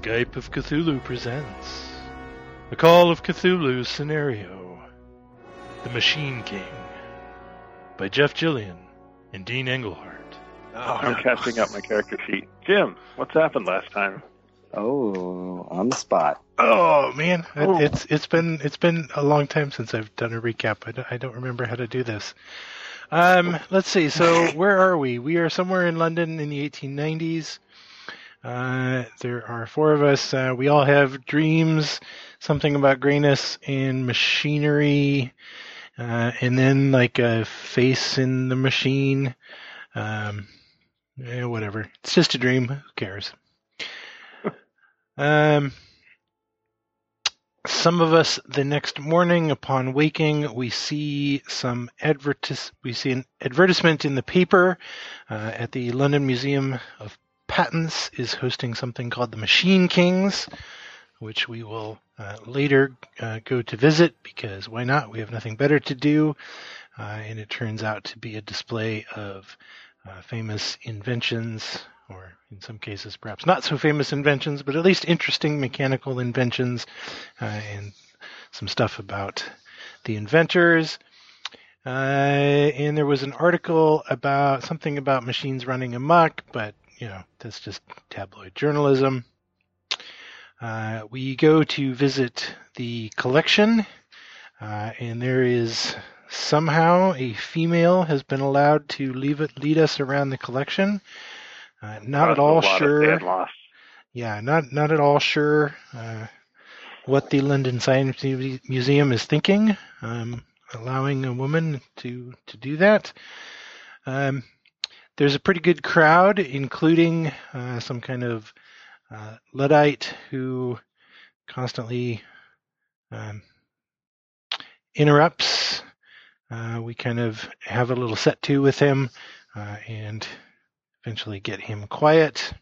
Skype of Cthulhu presents The Call of Cthulhu scenario, The Machine King, by Jeff Gillian and Dean Englehart. I'm casting out my character sheet. Jim, what's happened last time? Oh, on the spot. Oh man, it's been a long time since I've done a recap. I don't remember how to do this. Let's see. So where are we? We are somewhere in London in the 1890s. There are four of us. We all have dreams, something about grayness and machinery, and then like a face in the machine. Whatever. It's just a dream. Who cares? Some of us, the next morning upon waking, we see an advertisement in the paper at the London Museum of Patents is hosting something called the Machine Kings, which we will later go to visit because why not? We have nothing better to do. And it turns out to be a display of famous inventions, or in some cases perhaps not so famous inventions, but at least interesting mechanical inventions, and some stuff about the inventors. And there was an article about something about machines running amok, but that's just tabloid journalism. We go to visit the collection, and there is somehow a female has been allowed to lead us around the collection. Not at all sure. Yeah, not at all sure what the London Science Museum is thinking, allowing a woman to do that. There's a pretty good crowd, including some kind of Luddite who constantly interrupts. We kind of have a little set to with him and eventually get him quiet.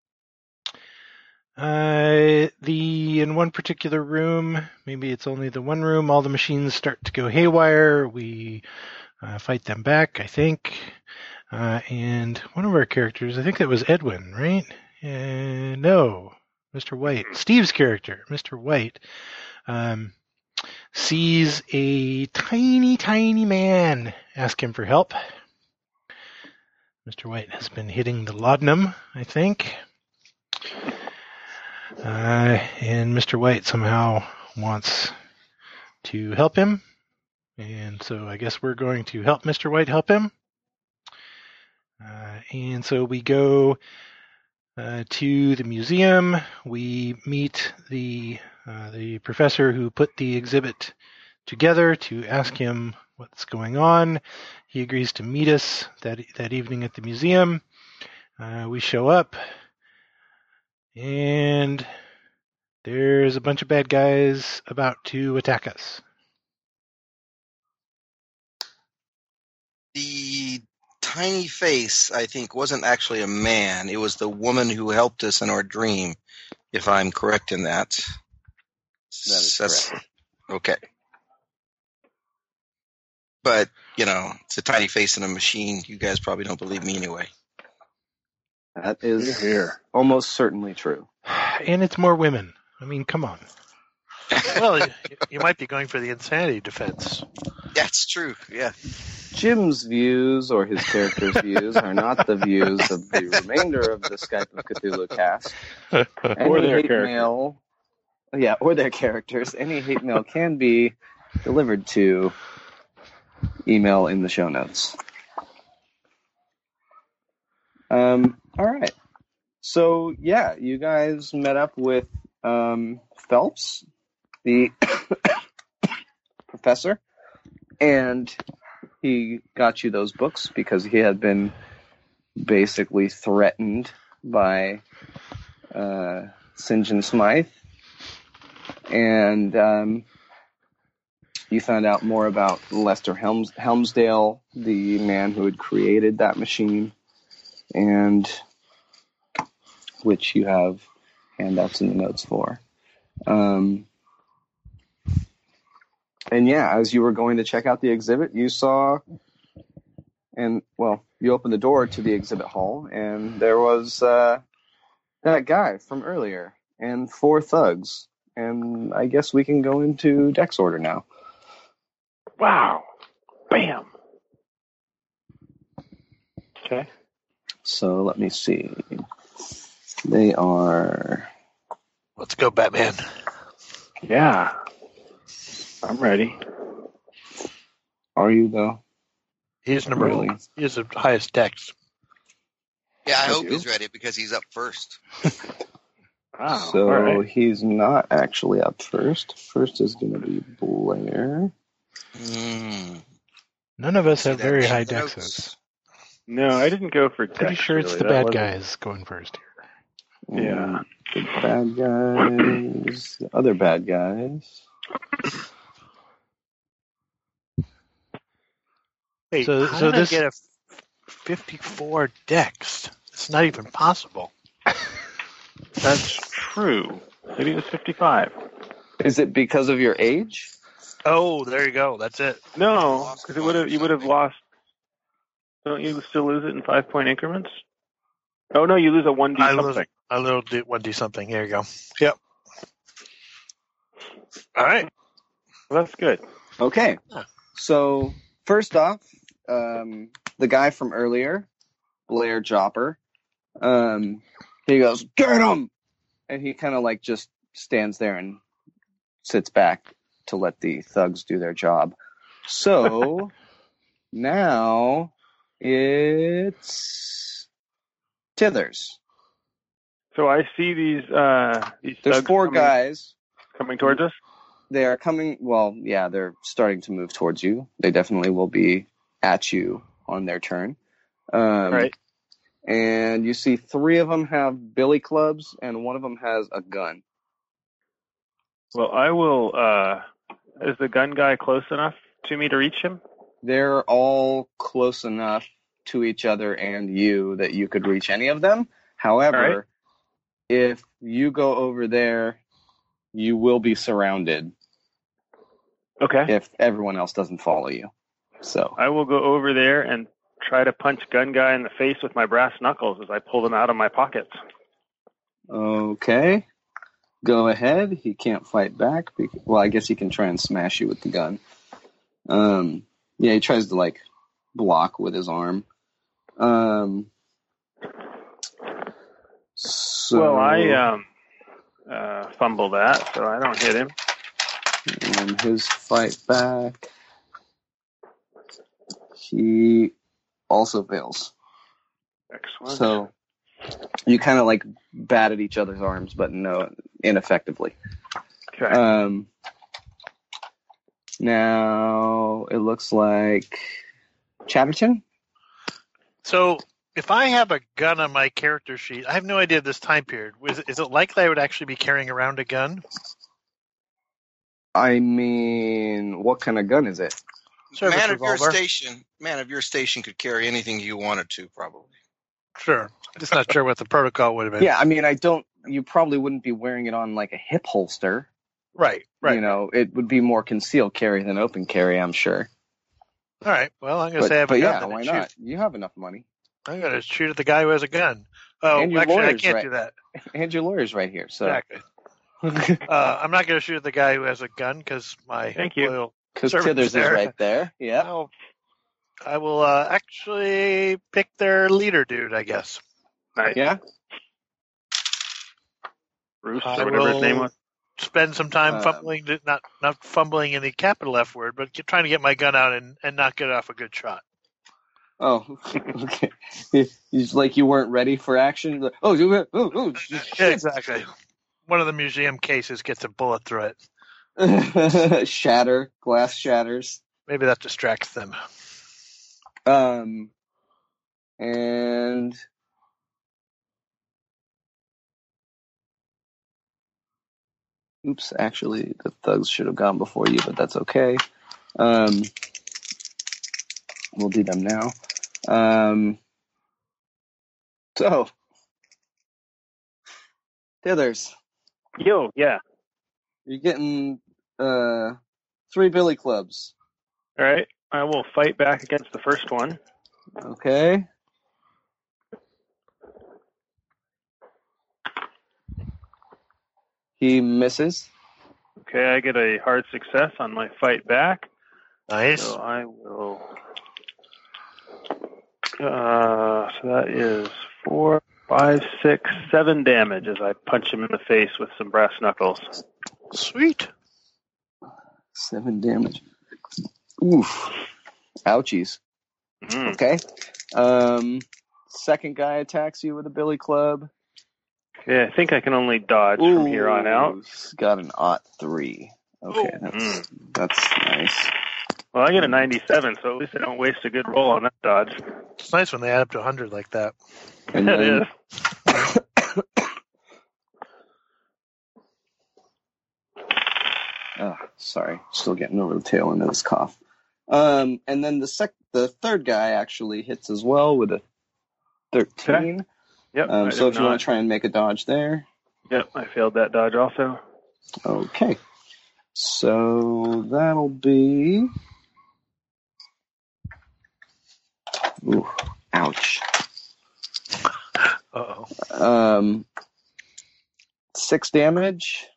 In one particular room, maybe it's only the one room, all the machines start to go haywire. We fight them back, I think. And one of our characters, I think that was Edwin, right? No, Mr. White. Steve's character, Mr. White, sees a tiny, tiny man ask him for help. Mr. White has been hitting the laudanum, I think. And Mr. White somehow wants to help him. And so I guess we're going to help Mr. White help him. And so we go to the museum. We meet the professor who put the exhibit together to ask him what's going on. He agrees to meet us that evening at the museum. We show up, and there's a bunch of bad guys about to attack us. The tiny face, I think, wasn't actually a man. It was the woman who helped us in our dream, if I'm correct in that. That is correct. Okay. But, it's a tiny face in a machine. You guys probably don't believe me anyway. That is almost certainly true. And it's more women. I mean, come on. Well, you might be going for the insanity defense. That's true, yeah. Jim's views, or his character's views, are not the views of the remainder of the Skype of Cthulhu cast. Or their characters. Or their characters. Any hate mail can be delivered to email in the show notes. All right. So, you guys met up with Phelps, the professor, and he got you those books because he had been basically threatened by St. John Smythe. And you found out more about Lester Helmsdale, the man who had created that machine, and which you have handouts in the notes for. As you were going to check out the exhibit, you saw, you opened the door to the exhibit hall, and there was that guy from earlier, and 4 thugs. And I guess we can go into Dex order now. Wow. Bam. Okay. So let me see. They are... Let's go, Batman. Yeah. I'm ready. Are you, though? He's number Really? one. He has the highest dex. Yeah, I I hope do. he's ready because he's up first. Wow. So all right. he's not actually up first. First is going to be Blair. Mm. None of us See have that very name high in the notes? dexes. No, I didn't go for Pretty Dex, sure it's really. the That bad wasn't- guys going first here. Yeah. The bad guys. The other bad guys. Wait, So how did this- I get a 54 dex? It's not even possible. That's true. Maybe it was 55. Is it because of your age? Oh, there you go. That's it. No, because you would have lost. Don't you still lose it in 5-point increments? Oh no, you lose a 1d I something. lose a little 1d something. Here you go. Yep. All right. Well, that's good. Okay. Huh. So, first off, the guy from earlier, Blair Jopper, he goes, "Get him!" And he kind of like just stands there and sits back to let the thugs do their job. So, now it's Tithers. So I see these There's thugs 4 guys. coming towards us. They are coming, well, yeah, they're starting to move towards you. They definitely will be at you on their turn. Right. And you see 3 of them have billy clubs, and 1 of them has a gun. Well, I will. Is the gun guy close enough to me to reach him? They're all close enough to each other and you that you could reach any of them. However, All right. if you go over there, you will be surrounded Okay. if everyone else doesn't follow you. So, I will go over there and try to punch gun guy in the face with my brass knuckles as I pull them out of my pockets. okay. Go ahead. He can't fight back. Well, I guess he can try and smash you with the gun. Yeah, he tries to, like, block with his arm. So, Well, I fumble that, so I don't hit him. And his fight back, he also fails. Excellent. So you kind of like bat at each other's arms, but no, ineffectively. Okay. Now it looks like Chatterton. So, if I have a gun on my character sheet, I have no idea this time period. Is it likely I would actually be carrying around a gun? I mean, what kind of gun is it? Service Man of revolver. your station could carry anything you wanted to, probably. Sure. I'm just not sure what the protocol would have been. Yeah, I mean, you probably wouldn't be wearing it on like a hip holster. Right. You know, it would be more concealed carry than open carry, I'm sure. All right. Well, I'm going to say I have But a gun. yeah, then why shoot. not? You have enough money. I'm going to shoot at the guy who has a gun. Oh, And your actually, I lawyer's can't right. do that. And your lawyer's right here, so. Exactly. I'm not going to shoot at the guy who has a gun because my Thank you. loyal Because servant Tithers is there. right there. Yeah. Well, I will actually pick their leader dude, I guess. Nice. Yeah. Bruce, I or whatever his name will was. spend some time fumbling, not fumbling in the capital F word, but trying to get my gun out and not get off a good shot. Oh, okay. It's like you weren't ready for action. Like, Yeah, shit. exactly. One of the museum cases gets a bullet through it. Shatter. Glass shatters. Maybe that distracts them. And oops, actually, the thugs should have gone before you, but that's okay. We'll do them now. So, Tithers, Yo, yeah. you're getting 3 billy clubs. All right. I will fight back against the first one. Okay. He misses. Okay, I get a hard success on my fight back. Nice. So I will. So that is 4, 5, 6, 7 damage as I punch him in the face with some brass knuckles. Sweet. 7 damage. Oof. Ouchies. Mm. Okay. Second guy attacks you with a billy club. Okay, I think I can only dodge from here on out. He's got an +3. Okay, Oh. that's nice. Well, I get a 97, so at least I don't waste a good roll on that dodge. It's nice when they add up to 100 like that. And That then, is. sorry, still getting over the tail end of this cough. And then the third guy actually hits as well with a 13. Yep. So if you want to try and make a dodge there. Yep, I failed that dodge also. Okay. So that'll be. Ooh, ouch. Uh-oh. 6 damage.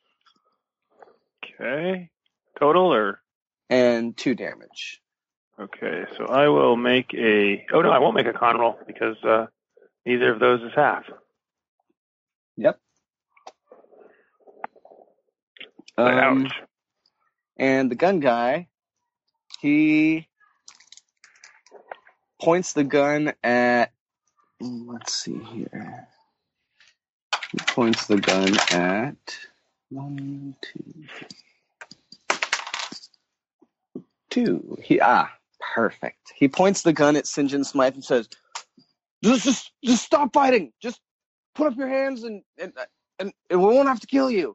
Okay. Total or? And 2 damage. Okay, so I will make a. Oh no, I won't make a con roll because neither of those is half. Yep. Ouch. And the gun guy, he points the gun at. Let's see here. He points the gun at 1, 2, 2. Perfect. He points the gun at St. John Smythe and says, "Just stop fighting. Just put up your hands and we won't have to kill you."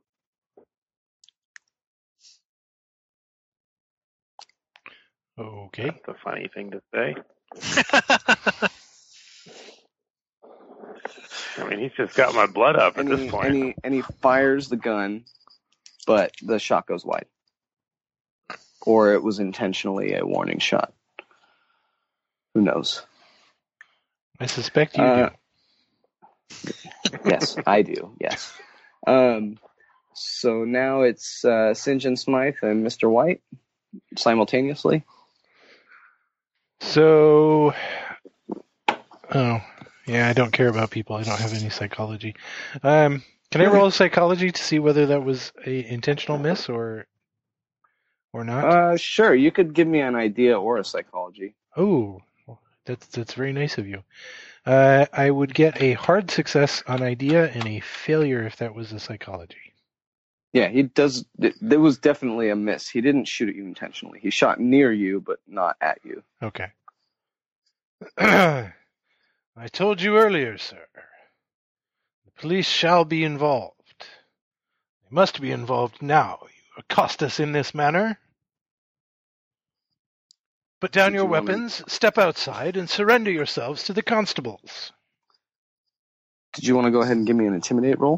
Okay. That's a funny thing to say. I mean, he's just got my blood up at this point. And he fires the gun, but the shot goes wide. Or it was intentionally a warning shot. Who knows? I suspect you do. Yes, I do. Yes. So now it's St. John Smythe and Mr. White simultaneously. So, I don't care about people. I don't have any psychology. Can I roll psychology to see whether that was a intentional miss or not? Sure. You could give me an idea or a psychology. Oh, that's very nice of you. I would get a hard success on idea and a failure if that was a psychology. Yeah, he does. There was definitely a miss. He didn't shoot at you intentionally. He shot near you, but not at you. Okay. I told you earlier, sir. The police shall be involved. They must be involved now. You accost us in this manner. Put down your weapons, step outside, and surrender yourselves to the constables. Did you want to go ahead and give me an intimidate roll?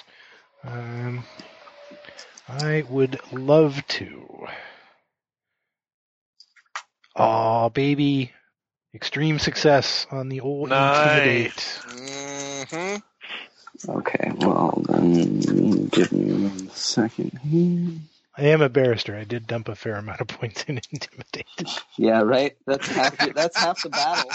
I would love to. Aw, baby. Extreme success on the old intimidate. Mm-hmm. Okay, well, then give me 1 second here. I am a barrister. I did dump a fair amount of points in intimidate. Yeah, right? That's half the battle.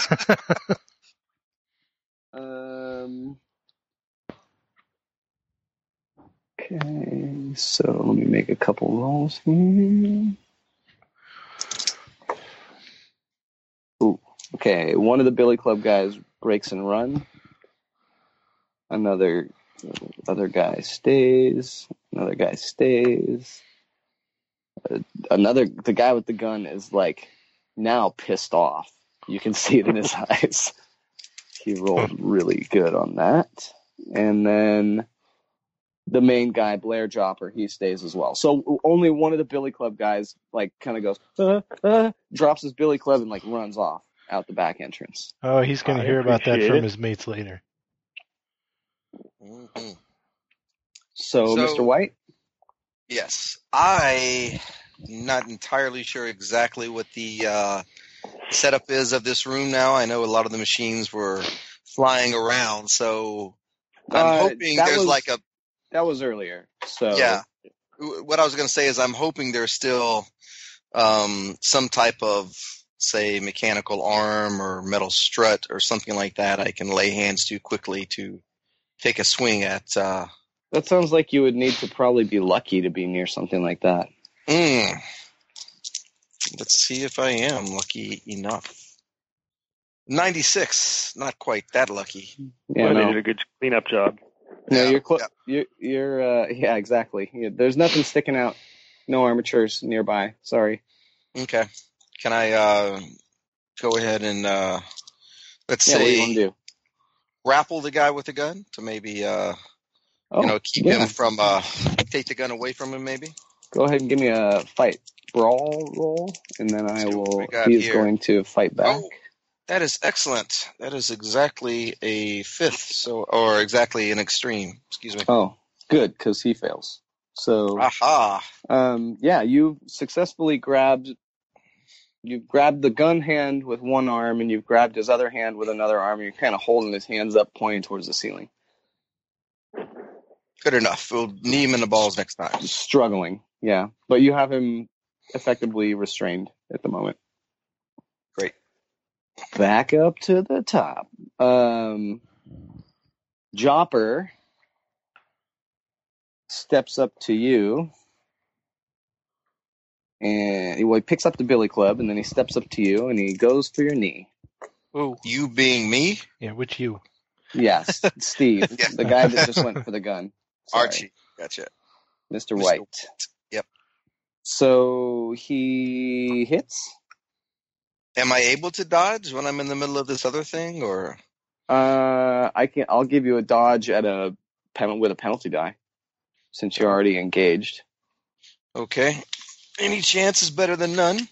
Okay, so let me make a couple rolls here. Ooh, okay, one of the Billy Club guys breaks and run. Other guy stays. Another guy stays. The guy with the gun is like now pissed off. You can see it in his eyes. He rolled really good on that. And then the main guy, Blair Jopper, he stays as well. So only one of the Billy Club guys like kind of goes, drops his Billy Club and like runs off out the back entrance. Oh, he's going to hear about that from his mates later. Mm-hmm. So, Mr. White? Yes. I'm not entirely sure exactly what the setup is of this room now. I know a lot of the machines were flying around, so I'm hoping there's like a... That was earlier. So Yeah. What I was going to say is I'm hoping there's still some type of, say, mechanical arm or metal strut or something like that I can lay hands to quickly to take a swing at. that sounds like you would need to probably be lucky to be near something like that. Let's see if I am lucky enough. 96, not quite that lucky. Yeah, Well, they no. did a good cleanup job. No, Yeah, you're yeah, exactly. There's nothing sticking out. No armatures nearby. Sorry. Okay. Can I go ahead and let's Yeah, what do you say want to do? grapple the guy with the gun to maybe keep him from take the gun away from him maybe? Go ahead and give me a fight brawl roll, and then I See what will. we got He's here. going to fight back. Oh, that is excellent. That is exactly a fifth, or exactly an extreme. Excuse me. Oh, good, because he fails. So, Aha! yeah, you've successfully you've grabbed the gun hand with one arm, and you've grabbed his other hand with another arm, and you're kind of holding his hands up, pointing towards the ceiling. Good enough. We'll knee him in the balls next time. Struggling, yeah. But you have him effectively restrained at the moment. Great. Back up to the top. Jopper steps up to you, and he picks up the billy club, and then he steps up to you, and he goes for your knee. Ooh. You being me? Yeah, which you? Yes, Steve, Yeah. the guy that just went for the gun. Sorry, Archie. Gotcha. Mr. Mr. White. Yep. So he hits. Am I able to dodge when I'm in the middle of this other thing, or? I'll give you a dodge with a penalty die, since you're already engaged. Okay. Any chance is better than none.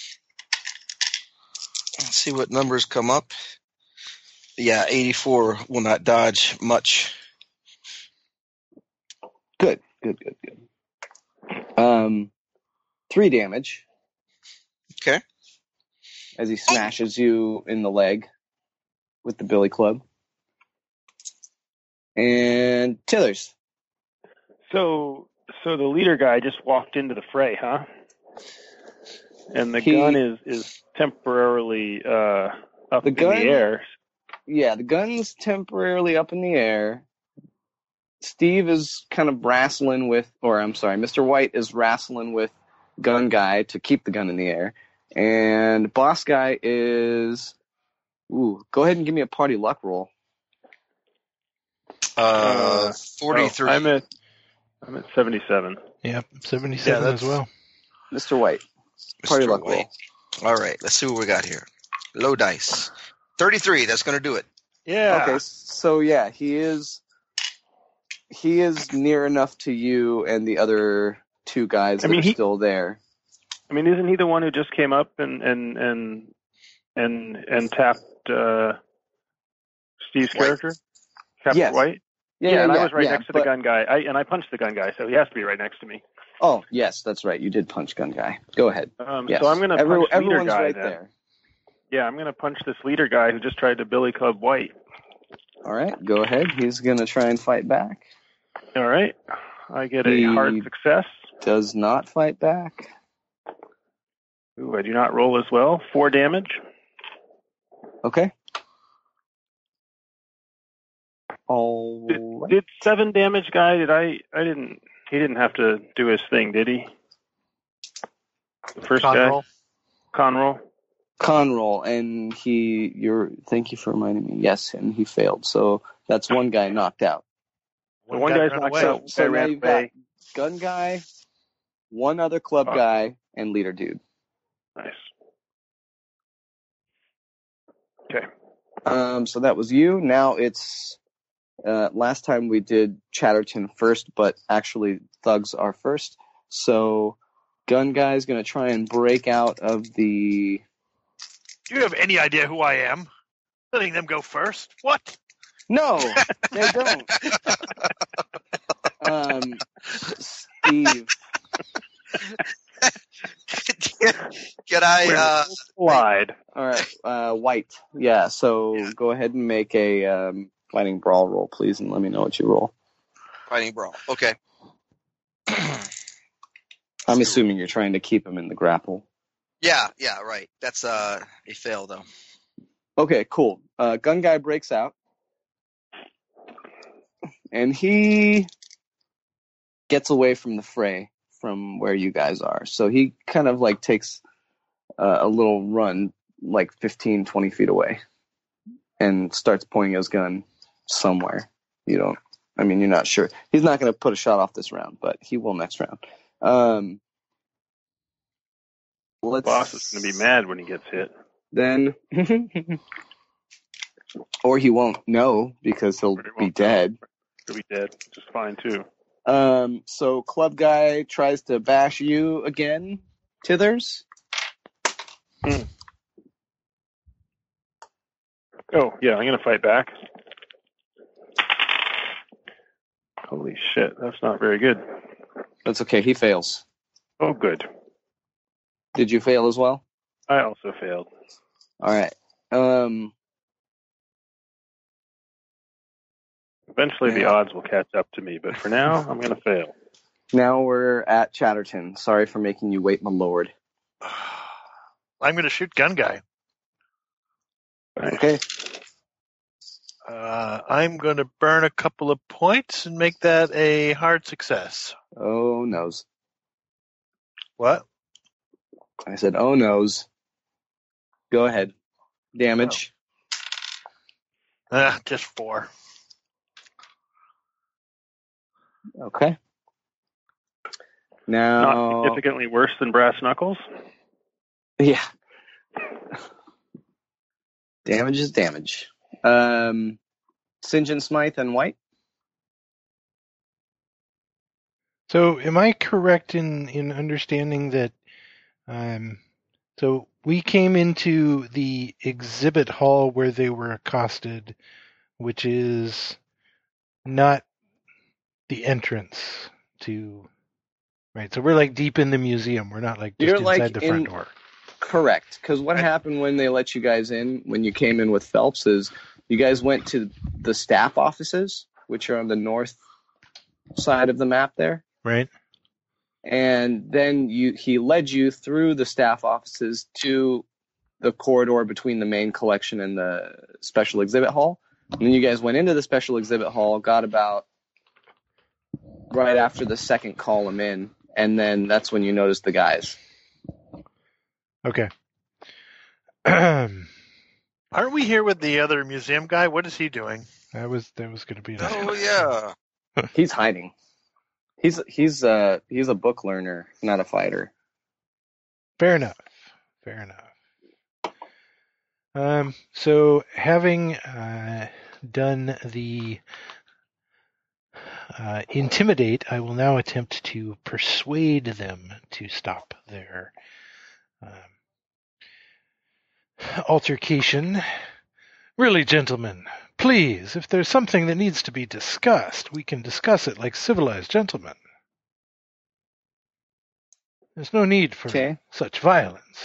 Let's see what numbers come up. Yeah, 84 will not dodge much. Good. 3 damage. Okay. As he smashes you in the leg with the billy club. And Tillers. So the leader guy just walked into the fray, huh? And the gun is temporarily up in the air. Yeah, the gun's temporarily up in the air. Steve is kind of Mr. White is wrestling with gun guy to keep the gun in the air. And boss guy is... Ooh, go ahead and give me a party luck roll. 43. I'm at 77. Yep, 77 as well. Mr. White. Party Mr. luck White. All right, let's see what we got here. Low dice. 33, that's going to do it. Yeah. Okay, so yeah, he is near enough to you and the other 2 guys that are still there. I mean, isn't he the one who just came up and tapped Steve's character? Captain White? Yeah, I was right next to the gun guy. I punched the gun guy, so he has to be right next to me. Oh, yes, that's right. You did punch gun guy. Go ahead. Yes. So I'm going to punch leader everyone's guy right then. there. Yeah, I'm going to punch this leader guy who just tried to billy club White. All right, go ahead. He's going to try and fight back. All right. I get a hard success. Does not fight back. Ooh, I do not roll as well. 4 damage. Okay. All right. Did 7 damage guy, he didn't have to do his thing, did he? The first guy? Con roll, and thank you for reminding me. Yes, and he failed. So that's one guy knocked out. One guy's knocked out. So now you've got gun guy, one other club guy, and leader dude. Nice. Okay. So that was you. Now it's last time we did Chatterton first, but actually thugs are first. So gun guy's going to try and break out of the... Do you have any idea who I am? Letting them go first? What? No, they don't. Steve. Can I slide? All right, White. Yeah, so go ahead and make a fighting brawl roll, please, and let me know what you roll. Fighting brawl. Okay. I'm assuming you're trying to keep him in the grapple. Yeah, right. That's a fail, though. Okay, cool. Gun guy breaks out, and he gets away from the fray from where you guys are. So he kind of like takes a little run, like 15, 20 feet away, and starts pointing his gun somewhere. You're not sure. He's not going to put a shot off this round, but he will next round. Boss is going to be mad when he gets hit. Then, or he won't know because he'll be dead. He'll be dead, which is fine too. So club guy tries to bash you again, Tithers. Oh, yeah, I'm going to fight back. Holy shit, that's not very good. That's okay, he fails. Oh, good. Did you fail as well? I also failed. All right. Eventually the odds will catch up to me, but for now, I'm going to fail. Now we're at Chatterton. Sorry for making you wait, my lord. I'm going to shoot gun guy. Okay. I'm going to burn a couple of points and make that a hard success. Oh, noes. What? I said, oh, noes. Go ahead. Damage. Just 4. Okay. Now, not significantly worse than brass knuckles? Yeah. Damage is damage. St. John Smythe and White? So am I correct in understanding that so we came into the exhibit hall where they were accosted, which is not the entrance to, right? So we're like deep in the museum. We're not like just You're inside like the front door. Correct. Because what happened when they let you guys in, when you came in with Phelps, is you guys went to the staff offices, which are on the north side of the map there. Right. And then he led you through the staff offices to the corridor between the main collection and the special exhibit hall. And then you guys went into the special exhibit hall, got about right after the second column in, and then that's when you noticed the guys. Okay. Aren't we here with the other museum guy? What is he doing? That was going to be. Oh yeah. He's hiding. He's a book learner, not a fighter. Fair enough. So having done the intimidate, I will now attempt to persuade them to stop their altercation. Really, gentlemen, please, if there's something that needs to be discussed, we can discuss it like civilized gentlemen. There's no need for such violence.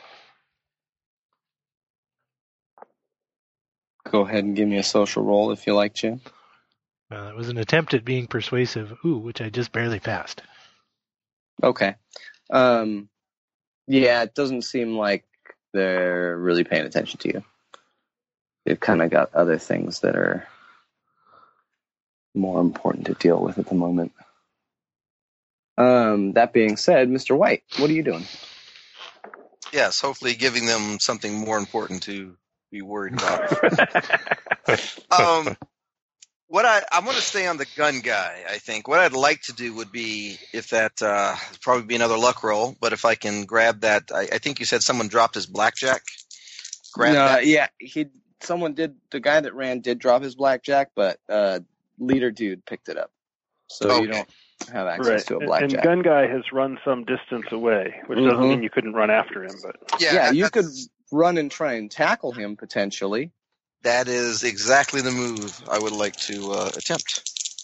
Go ahead and give me a social roll if you like, Jim. Well, it was an attempt at being persuasive, which I just barely passed. Okay. Yeah, it doesn't seem like they're really paying attention to you. They've kind of got other things that are more important to deal with at the moment. That being said, Mr. White, what are you doing? Yes, hopefully giving them something more important to be worried about. I'm going to stay on the gun guy, I think. What I'd like to do would be, if that probably be another luck roll, but if I can grab that, I think you said someone dropped his blackjack. Yeah, the guy that ran did drop his blackjack, but leader dude picked it up. So you don't have access to a blackjack. And gun guy has run some distance away, which doesn't mean you couldn't run after him. But yeah, you could run and try and tackle him potentially. That is exactly the move I would like to attempt.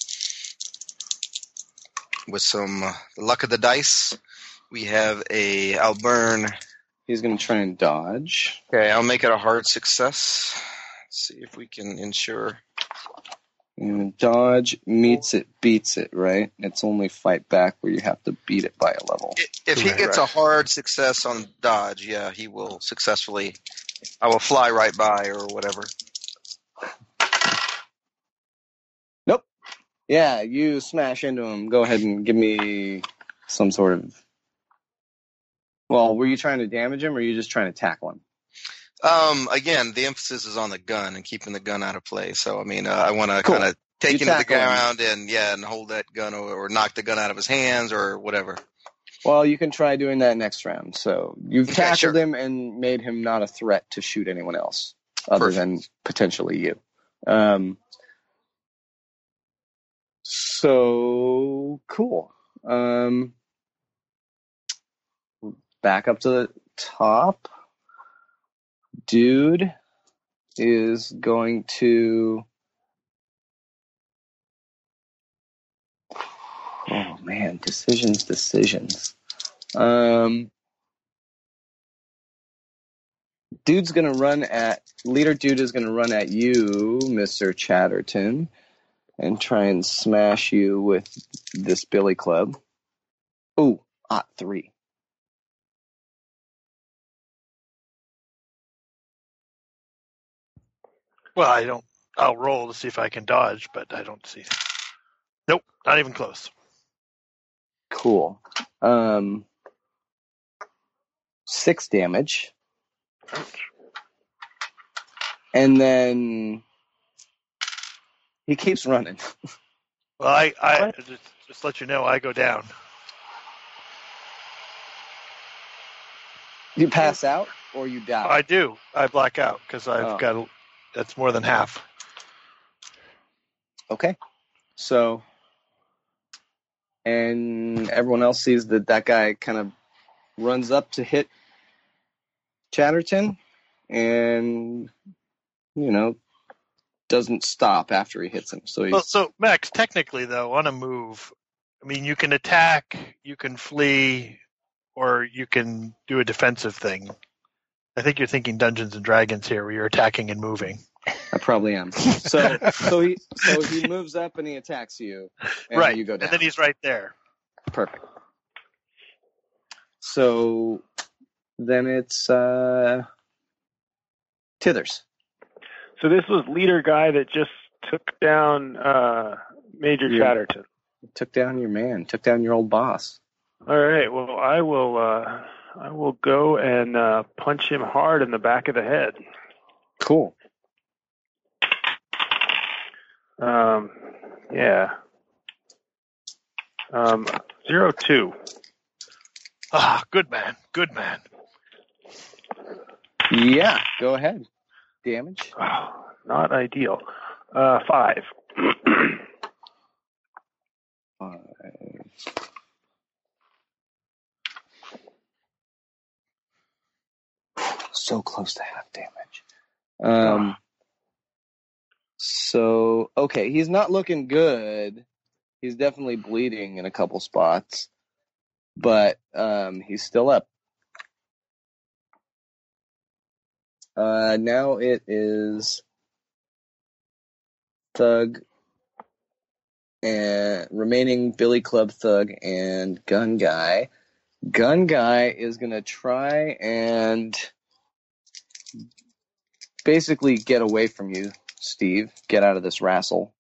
With some luck of the dice, we have I'll burn. He's going to try and dodge. Okay, I'll make it a hard success. Let's see if we can ensure. And dodge meets it, beats it, right? It's only fight back where you have to beat it by a level. If he gets a hard success on dodge, yeah, he will successfully. I will fly right by or whatever. Nope. Yeah, you smash into him. Go ahead and give me some sort of... Well, were you trying to damage him or are you just trying to tackle him? Again, the emphasis is on the gun and keeping the gun out of play. So, I mean, I want to kind of take him to the ground and hold that gun or knock the gun out of his hands or whatever. Well, you can try doing that next round. So you've tackled him and made him not a threat to shoot anyone else other than potentially you. So cool. Back up to the top. Dude is going to... Oh, man. Decisions. Dude's going to run at... Leader Dude is going to run at you, Mr. Chatterton, and try and smash you with this billy club. Ooh, 3. Well, I'll roll to see if I can dodge, but I don't see. Nope, not even close. Cool. 6 damage. And then he keeps running. Well, I just let you know, I go down. You pass out or you die? I do. I black out because I've got... That's more than half. Okay. So, and everyone else sees that guy kind of runs up to hit Chatterton and, doesn't stop after he hits him. So Max, technically, though, on a move, I mean, you can attack, you can flee, or you can do a defensive thing. I think you're thinking Dungeons and Dragons here, where you're attacking and moving. I probably am. So he moves up and he attacks you, and right? You go down, and then he's right there. Perfect. So then it's Tithers. So this was leader guy that just took down Major Chatterton. Took down your man. Took down your old boss. All right. Well, I will go and punch him hard in the back of the head. Cool. Yeah. 0-2. Good man. Yeah, go ahead. Damage? Oh, not ideal. 5. 5. So close to half damage. So, okay, he's not looking good. He's definitely bleeding in a couple spots, but he's still up. Now it is Thug and remaining Billy Club Thug and Gun Guy. Gun Guy is going to try and basically get away from you, Steve. Get out of this wrestle.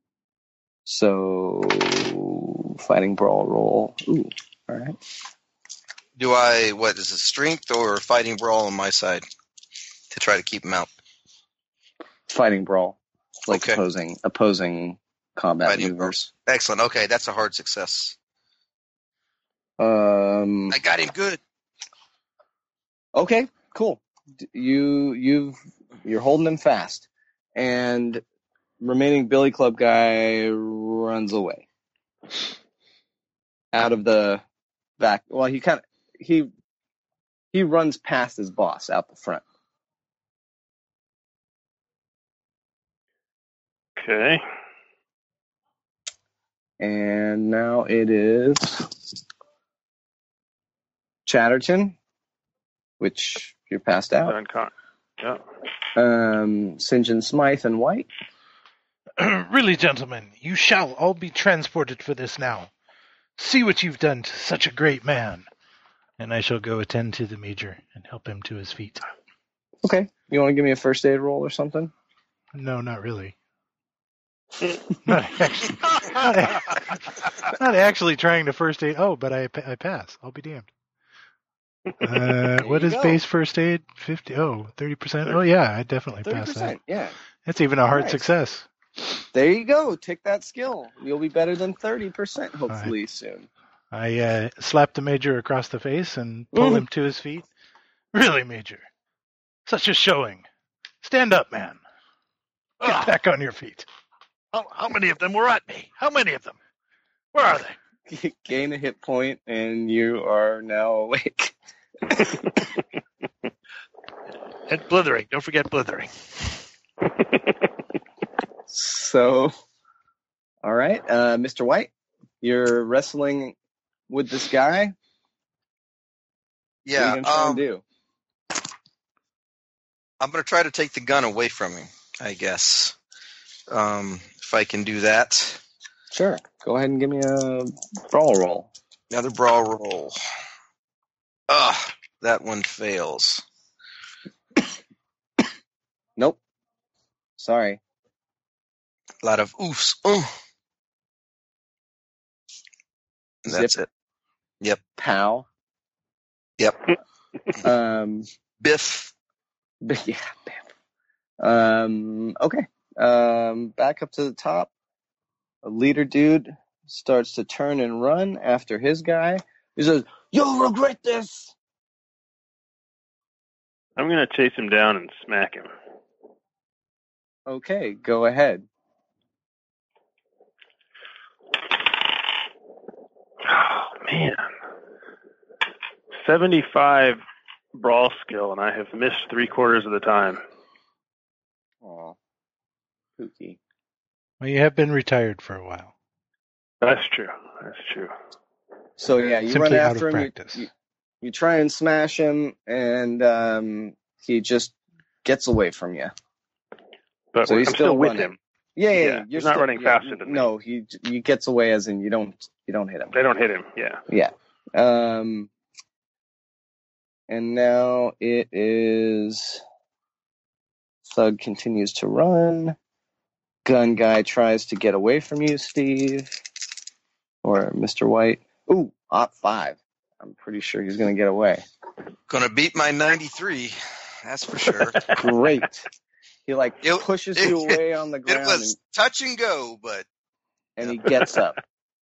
So, fighting brawl roll. Ooh, all right. What is it, strength or fighting brawl on my side to try to keep him out? Fighting brawl. Like opposing combat fighting maneuvers. Brawl. Excellent. Okay, that's a hard success. I got him good. Okay, cool. You're holding him fast, and remaining Billy Club guy runs away out of the back. Well, he runs past his boss out the front. Okay. And now it is Chatterton, which you're passed out. Yeah. St. John Smythe and White. Really, gentlemen, you shall all be transported for this now. See what you've done to such a great man. And I shall go attend to the Major and help him to his feet. Okay. You want to give me a first aid roll or something? No, not really. not actually trying to first aid. Oh, but I pass. I'll be damned. What is base first aid? 50. Oh, 30%. Oh, yeah, I definitely pass that. 30%, yeah. That's even a hard success. There you go. Take that skill. You'll be better than 30% hopefully soon. I slap the Major across the face and pull him to his feet. Really, Major? Such a showing. Stand up, man. Get back on your feet. How many of them were at me? How many of them? Where are they? You gain a hit point, and you are now awake. And blithering. Don't forget blithering. So, all right, Mr. White, you're wrestling with this guy. Yeah. What are you going to try and do? I'm going to try to take the gun away from him, I guess. If I can do that. Sure. Go ahead and give me a brawl roll. Another brawl roll. That one fails. Nope. Sorry. A lot of oofs. And that's it. Yep. Pow. Yep. Biff. Yeah, Biff. Okay. Back up to the top. A leader dude starts to turn and run after his guy. He says, "You'll regret this." I'm going to chase him down and smack him. Okay, go ahead. Oh, man. 75 brawl skill, and I have missed 3/4 of the time. Aw. Pookie. Well, you have been retired for a while. That's true. So, yeah, you Simply run out after of him. practice. You try and smash him, and he just gets away from you. But So I'm he's still with running. him. Yeah. Yeah, he's not running faster than me. No, he gets away as in you don't hit him. They don't hit him, yeah. Yeah. And now it is Thug continues to run. Gun guy tries to get away from you, Steve. Or Mr. White. Ooh, op 5. I'm pretty sure he's going to get away. Gonna beat my 93. That's for sure. Great. He pushes you away on the ground. It was touch and go, but... And he gets up.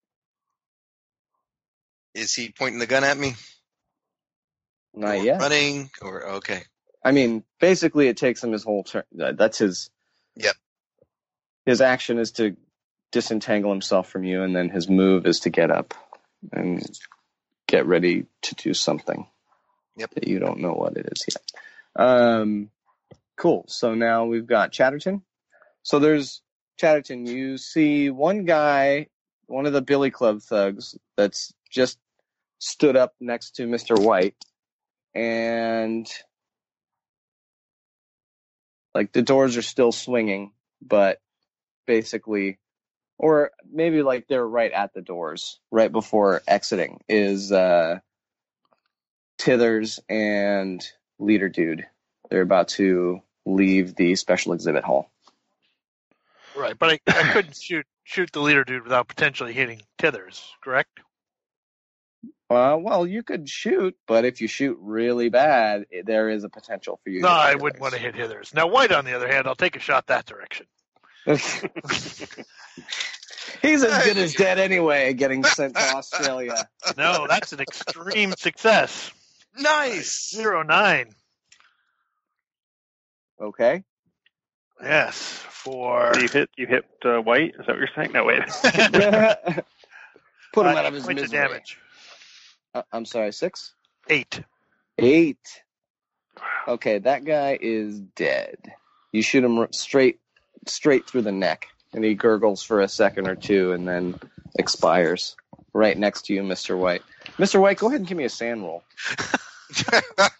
Is he pointing the gun at me? Not yet. Running? Okay. I mean, basically it takes him his whole turn. That's his... Yep. His action is to disentangle himself from you, and then his move is to get up and get ready to do something. Yep. That you don't know what it is yet. Cool. So now we've got Chatterton. So there's Chatterton. You see one guy, one of the Billy Club thugs, that's just stood up next to Mr. White, and the doors are still swinging, but basically, or maybe they're right at the doors, right before exiting, is Tithers and Leader Dude. They're about to leave the special exhibit hall. Right, but I couldn't shoot the Leader Dude without potentially hitting Tithers, correct? Well, you could shoot, but if you shoot really bad, there is a potential for you. No, I wouldn't want to hit Tithers. Now, White, on the other hand, I'll take a shot that direction. He's as good as dead anyway, getting sent to Australia. No, that's an extreme success. Nice. 0-9. Okay. Yes, for You hit White. Is that what you're saying? No, wait. Put him out of his points misery. of damage. I'm sorry, 6? 8. 8. Okay, that guy is dead. You shoot him straight through the neck, and he gurgles for a second or two, and then expires right next to you, Mr. White. Mr. White, go ahead and give me a sand roll.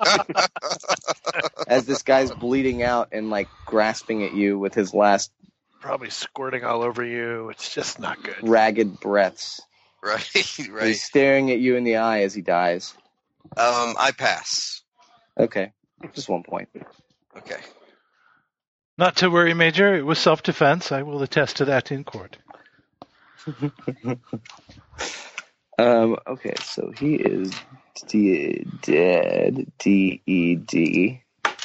As this guy's bleeding out and grasping at you with his last probably squirting all over you. It's just not good. Ragged breaths. Right. He's staring at you in the eye as he dies. I pass. Okay, just 1 point. Okay. Not to worry, Major. It was self-defense. I will attest to that in court. Okay, so he is dead. D-E-D.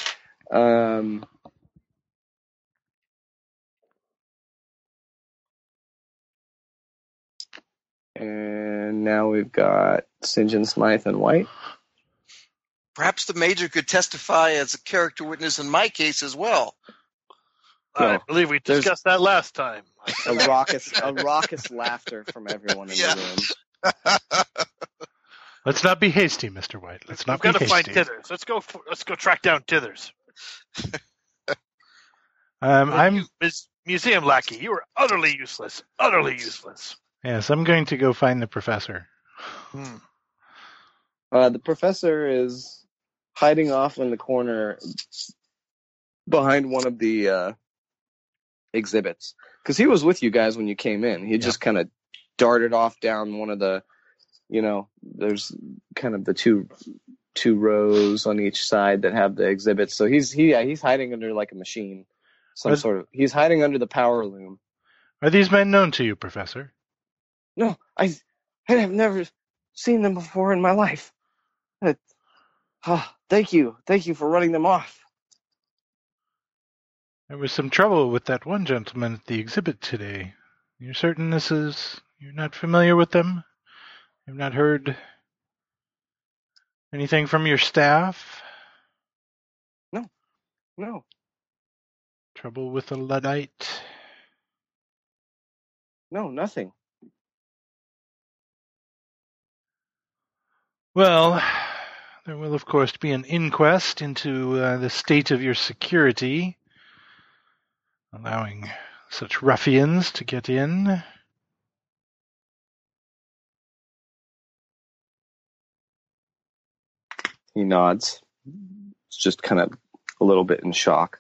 And now we've got St. John, Smythe, and White. Perhaps the Major could testify as a character witness in my case as well. I believe we discussed that last time. A raucous laughter from everyone in the room. Let's not be hasty, Mr. White. Let's not be hasty. We've got to find Tithers. Let's go track down Tithers. I'm museum lackey. You are utterly useless. Utterly useless. Yes, I'm going to go find the professor. The professor is hiding off in the corner behind one of the exhibits. Because he was with you guys when you came in. He just kind of darted off down one of the, there's kind of the two rows on each side that have the exhibits. So he's hiding under like a machine. He's hiding under the power loom. Are these men known to you, Professor? No, I have never seen them before in my life. Thank you for running them off. There was some trouble with that one gentleman at the exhibit today. You're certain you're not familiar with them? You've not heard anything from your staff? No. Trouble with the Luddite? No, nothing. Well, there will, of course, be an inquest into the state of your security, allowing such ruffians to get in. He nods. It's just kind of a little bit in shock.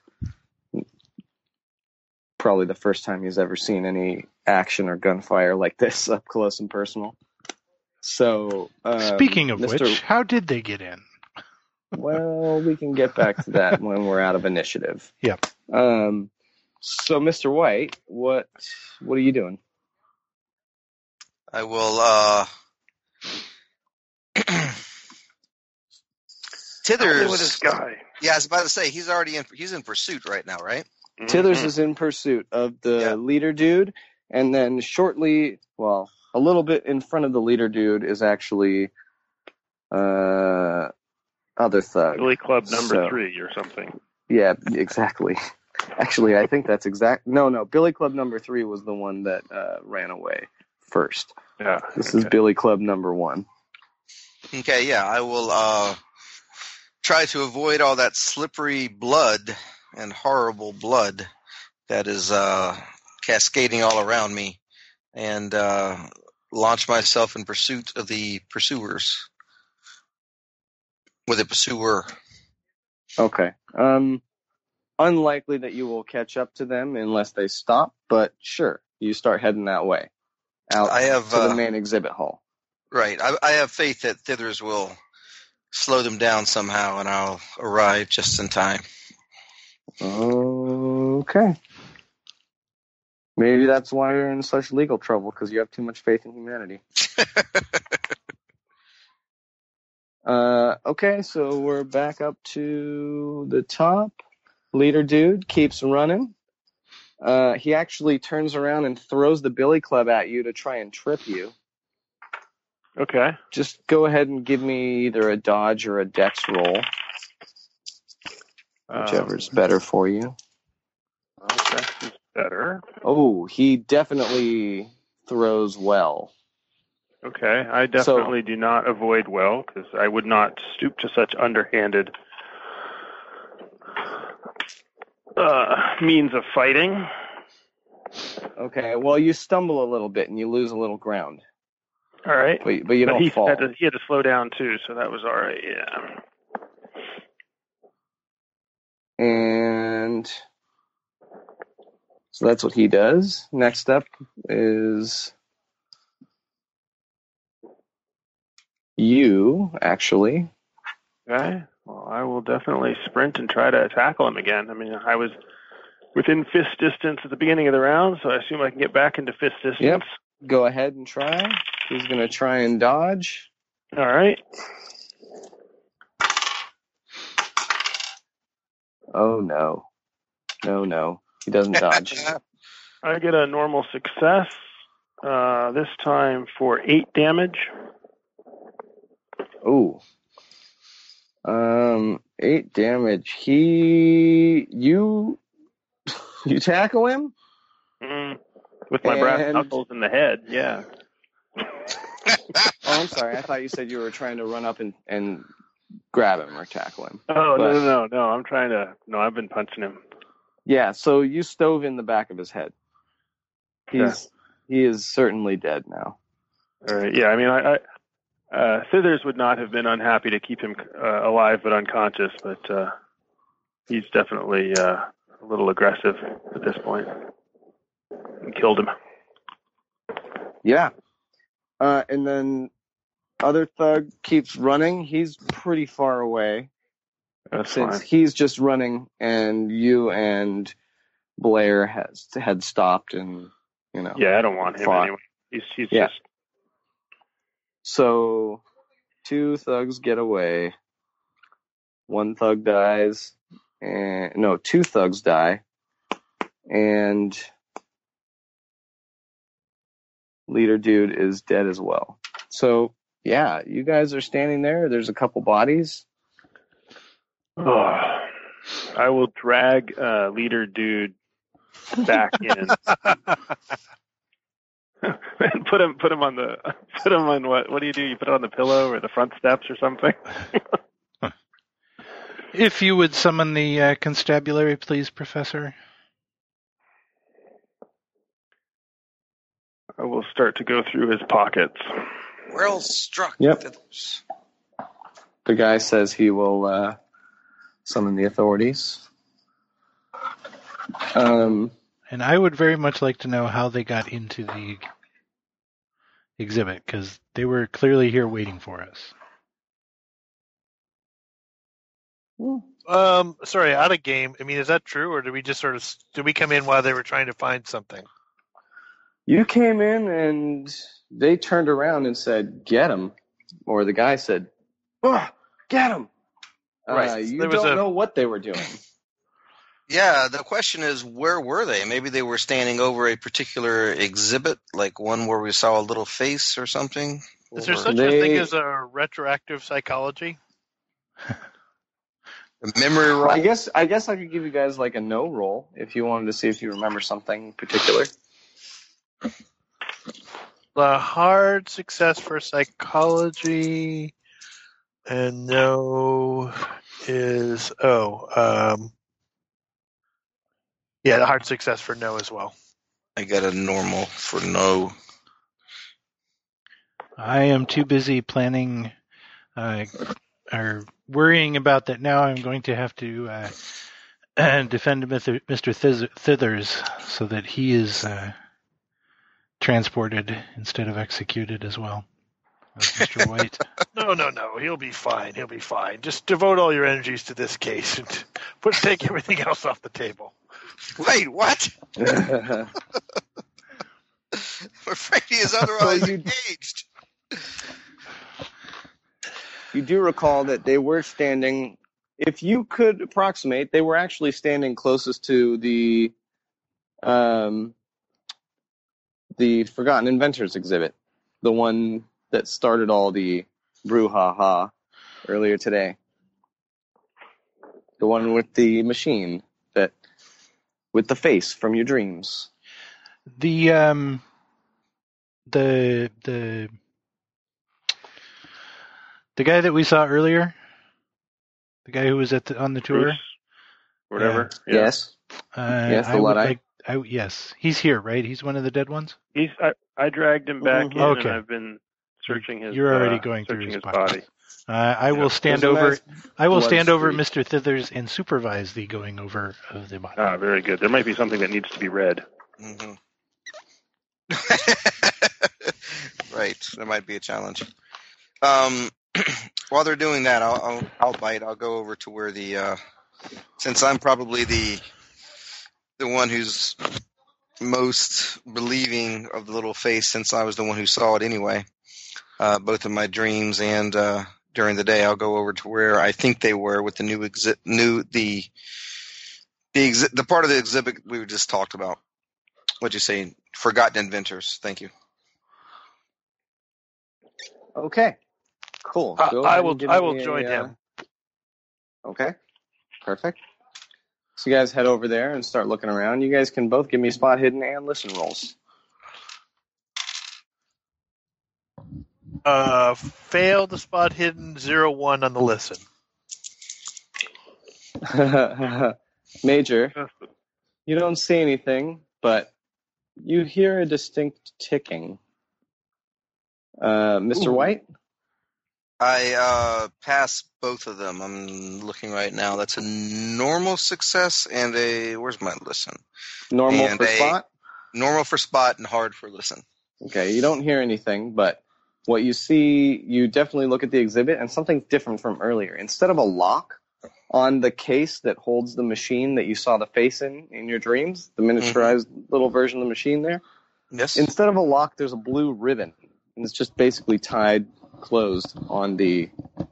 Probably the first time he's ever seen any action or gunfire like this up close and personal. So, speaking of which, how did they get in? Well, we can get back to that when we're out of initiative. Yep. So, Mr. White, what are you doing? I will. Tithers with this guy. Yeah, I was about to say he's in pursuit right now, right? Mm-hmm. Tithers is in pursuit of the leader dude, and then shortly, a little bit in front of the leader dude is actually other thug. Billy Club number 3 or something. Yeah, exactly. Actually, I think that's exact. No. Billy Club number 3 was the one that ran away first. Yeah. This is Billy Club number 1. Okay, yeah, I will try to avoid all that slippery blood and horrible blood that is cascading all around me, and launch myself in pursuit of the pursuers. With a pursuer. Okay. Unlikely that you will catch up to them unless they stop, but sure, you start heading that way. Out to the main exhibit hall. Right. I have faith that Tithers will slow them down somehow, and I'll arrive just in time. Okay. Maybe that's why you're in such legal trouble, because you have too much faith in humanity. Okay, so we're back up to the top. Leader dude keeps running. He actually turns around and throws the billy club at you to try and trip you. Okay. Just go ahead and give me either a dodge or a dex roll. Whichever's better for you. Dex is better. Oh, he definitely throws well. Okay, I definitely do not avoid well, because I would not stoop to such underhanded means of fighting. Okay, well, you stumble a little bit and you lose a little ground. All right. But you don't fall. He had to slow down, too, so that was all right, yeah. And So that's what he does. Next up is you, actually. Okay. Well, I will definitely sprint and try to tackle him again. I mean, I was within fist distance at the beginning of the round, so I assume I can get back into fist distance. Yep. Go ahead and try. He's going to try and dodge. All right. Oh, no. No. He doesn't dodge. I get a normal success, this time for 8 damage. Ooh. 8 damage. You tackle him? With my brass knuckles in the head, yeah. Oh, I'm sorry. I thought you said you were trying to run up and grab him or tackle him. Oh, but, no. I'm trying to... No, I've been punching him. Yeah, so you stove in the back of his head. He is certainly dead now. All right. Yeah, I mean, Thithers would not have been unhappy to keep him alive but unconscious, but he's definitely a little aggressive at this point. And killed him. Yeah. And then other thug keeps running. He's pretty far away. That's since fine. He's just running, and you and Blair had stopped, and Yeah, I don't want him fought. anyway. He's just. So 2 thugs get away. 1 thug dies, and 2 thugs die, and leader dude is dead as well. So yeah, you guys are standing there. There's a couple bodies. Oh, I will drag leader dude back in and put him on what do? You put it on the pillow or the front steps or something? If you would summon the constabulary, please, Professor. I will start to go through his pockets. Well struck. Yep. The guy says he will summon the authorities. And I would very much like to know how they got into the exhibit, because they were clearly here waiting for us. Sorry, out of game. I mean, is that true, or did we just did we come in while they were trying to find something? You came in and they turned around and said, "Get him," or the guy said, "Oh, get him." Right. You don't know what they were doing. Yeah, the question is, where were they? Maybe they were standing over a particular exhibit, like one where we saw a little face or something. Is there such a thing as a retroactive psychology? A memory roll? I guess I could give you guys like a no roll if you wanted to see if you remember something particular. The hard success for psychology and no is yeah, the hard success for no as well. I got a normal for no. I am too busy planning or worrying about that now. I'm going to have to defend Mr. Thithers so that he is transported instead of executed as well as Mr. White. No. He'll be fine. Just devote all your energies to this case and take everything else off the table. Wait, what? I'm afraid he is otherwise engaged. You do recall that they were standing, if you could approximate, they were actually standing closest to the Forgotten Inventors exhibit, the one that started all the brouhaha earlier today. The one with the machine with the face from your dreams. The guy that we saw earlier, the guy who was on the tour, Bruce, whatever. Yeah. Yes. Yes, the Luddite. Yes, he's here, right? He's one of the dead ones. I dragged him back in, okay. and I've been searching his. You're already going through his body. I will stand There's a over. nice I will blood stand over streak. Mr. Thithers and supervise the going over of the body. Very good. There might be something that needs to be read. Mm-hmm. Right, that might be a challenge. While they're doing that, I'll bite. I'll go over to where since I'm probably the one who's most believing of the little face, since I was the one who saw it anyway, both in my dreams and during the day. I'll go over to where I think they were with the the part of the exhibit we just talked about. What'd you say? Forgotten Inventors. Thank you. Okay. Cool. Go I ahead will. and give I will me join him. Okay. Perfect. So you guys head over there and start looking around. You guys can both give me spot hidden and listen rolls. Fail the spot hidden, 0-1 on the listen. Major, you don't see anything, but you hear a distinct ticking. Mr. Ooh. White? I pass both of them. I'm looking right now. That's a normal success and where's my listen? Normal And for spot? Normal for spot and hard for listen. Okay, you don't hear anything, but what you see, you definitely look at the exhibit, and something's different from earlier. Instead of a lock on the case that holds the machine that you saw the face in your dreams, the miniaturized little version of the machine there, Yes. instead of a lock, there's a blue ribbon, and it's just basically tied closed on the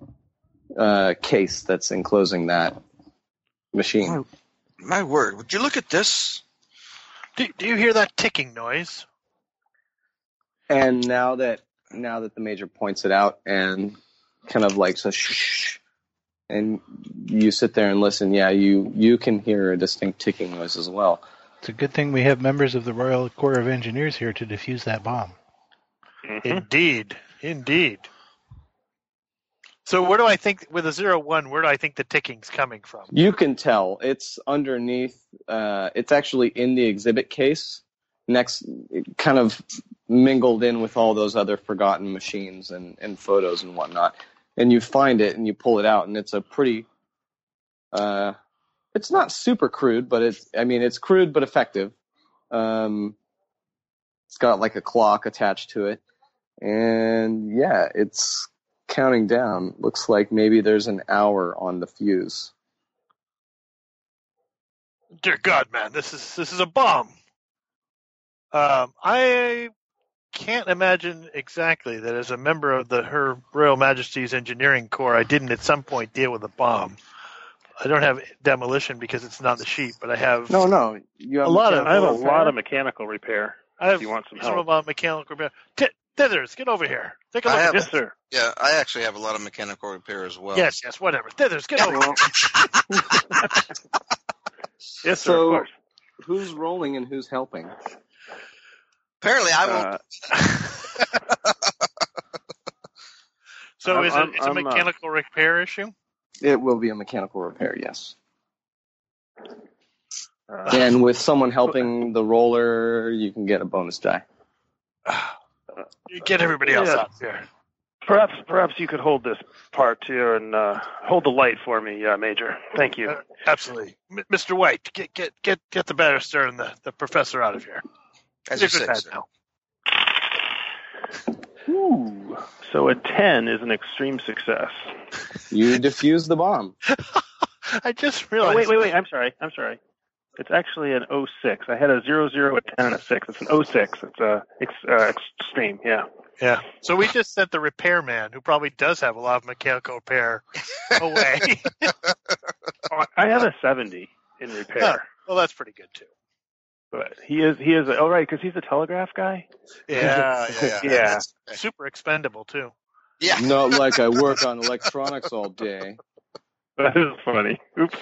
case that's enclosing that machine. My word, would you look at this? Do you hear that ticking noise? And now that the Major points it out and kind of like says shh, and you sit there and listen, yeah, you can hear a distinct ticking noise as well. It's a good thing we have members of the Royal Corps of Engineers here to defuse that bomb. Indeed. So where do I think, with a 0-1, where do I think the ticking's coming from? You can tell it's underneath. It's actually in the exhibit case, next, kind of mingled in with all those other forgotten machines and photos and whatnot. And you find it and you pull it out, and it's a pretty. It's not super crude, but it's crude but effective. It's got like a clock attached to it, and yeah, it's counting down. Looks like maybe there's an hour on the fuse. Dear God, man, this is a bomb. I can't imagine exactly that as a member of Her Royal Majesty's Engineering Corps, I didn't at some point deal with a bomb. I don't have demolition because it's not on the sheet, but I have No. You have I have a lot of mechanical repair. If you want some help. about mechanical repair. Thithers, get over here. Take a look I at have- this. Yes, sir. Yeah, I actually have a lot of mechanical repair as well. Yes, whatever. Thithers, get over here. Yes, sir, So, of course. who's rolling and who's helping? Apparently, I won't. So it's a I'm, mechanical repair issue? It will be a mechanical repair, yes. And with someone helping the roller, you can get a bonus die. Get everybody else Yeah. out here. Perhaps you could hold this part here and hold the light for me, Major. Thank you. Absolutely. Mr. White, get the barrister and the professor out of here. As you Good say, man sir. now. Ooh. So a 10 is an extreme success. You defuse the bomb. I just Oh, realized. wait. I'm sorry. It's actually an 06. I had a 00, a 10, and a 6. It's an 06. It's extreme, yeah. Yeah. So we just sent the repairman, who probably does have a lot of mechanical repair, away. Oh, I have a 70 in repair. Well, that's pretty good too. But he is right, because he's a telegraph guy. Yeah. Yeah. Super expendable too. Yeah. Not like I work on electronics all day. That is funny. Oops.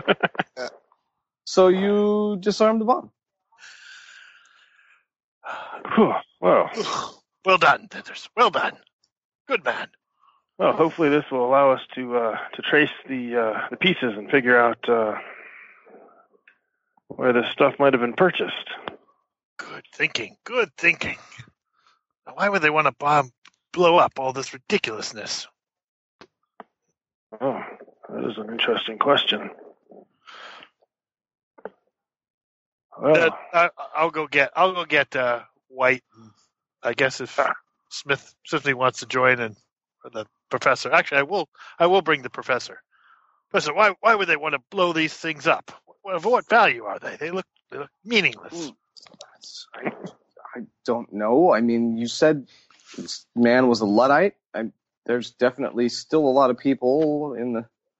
So you disarm the bomb. Whew. Whoa. Well done, Thithers. Well done. Good man. Well, hopefully this will allow us to trace the pieces and figure out where this stuff might have been purchased. Good thinking. Good thinking. Now, why would they want to blow up all this ridiculousness? Oh, that is an interesting question. Well, I'll go get White. I guess if Smithy wants to join and or the professor. Actually, I will bring the professor. Professor, why would they want to blow these things up? Of what value are they? They look meaningless. I don't know. I mean, you said this man was a Luddite. There's definitely still a lot of people in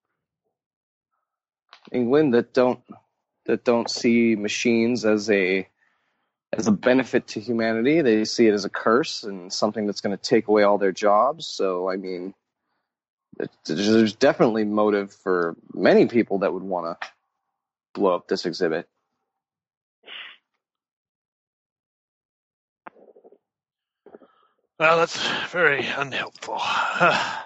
England that don't see machines as a benefit to humanity. They see it as a curse and something that's going to take away all their jobs. So, I mean, there's definitely motive for many people that would want to blow up this exhibit. Well, that's very unhelpful. I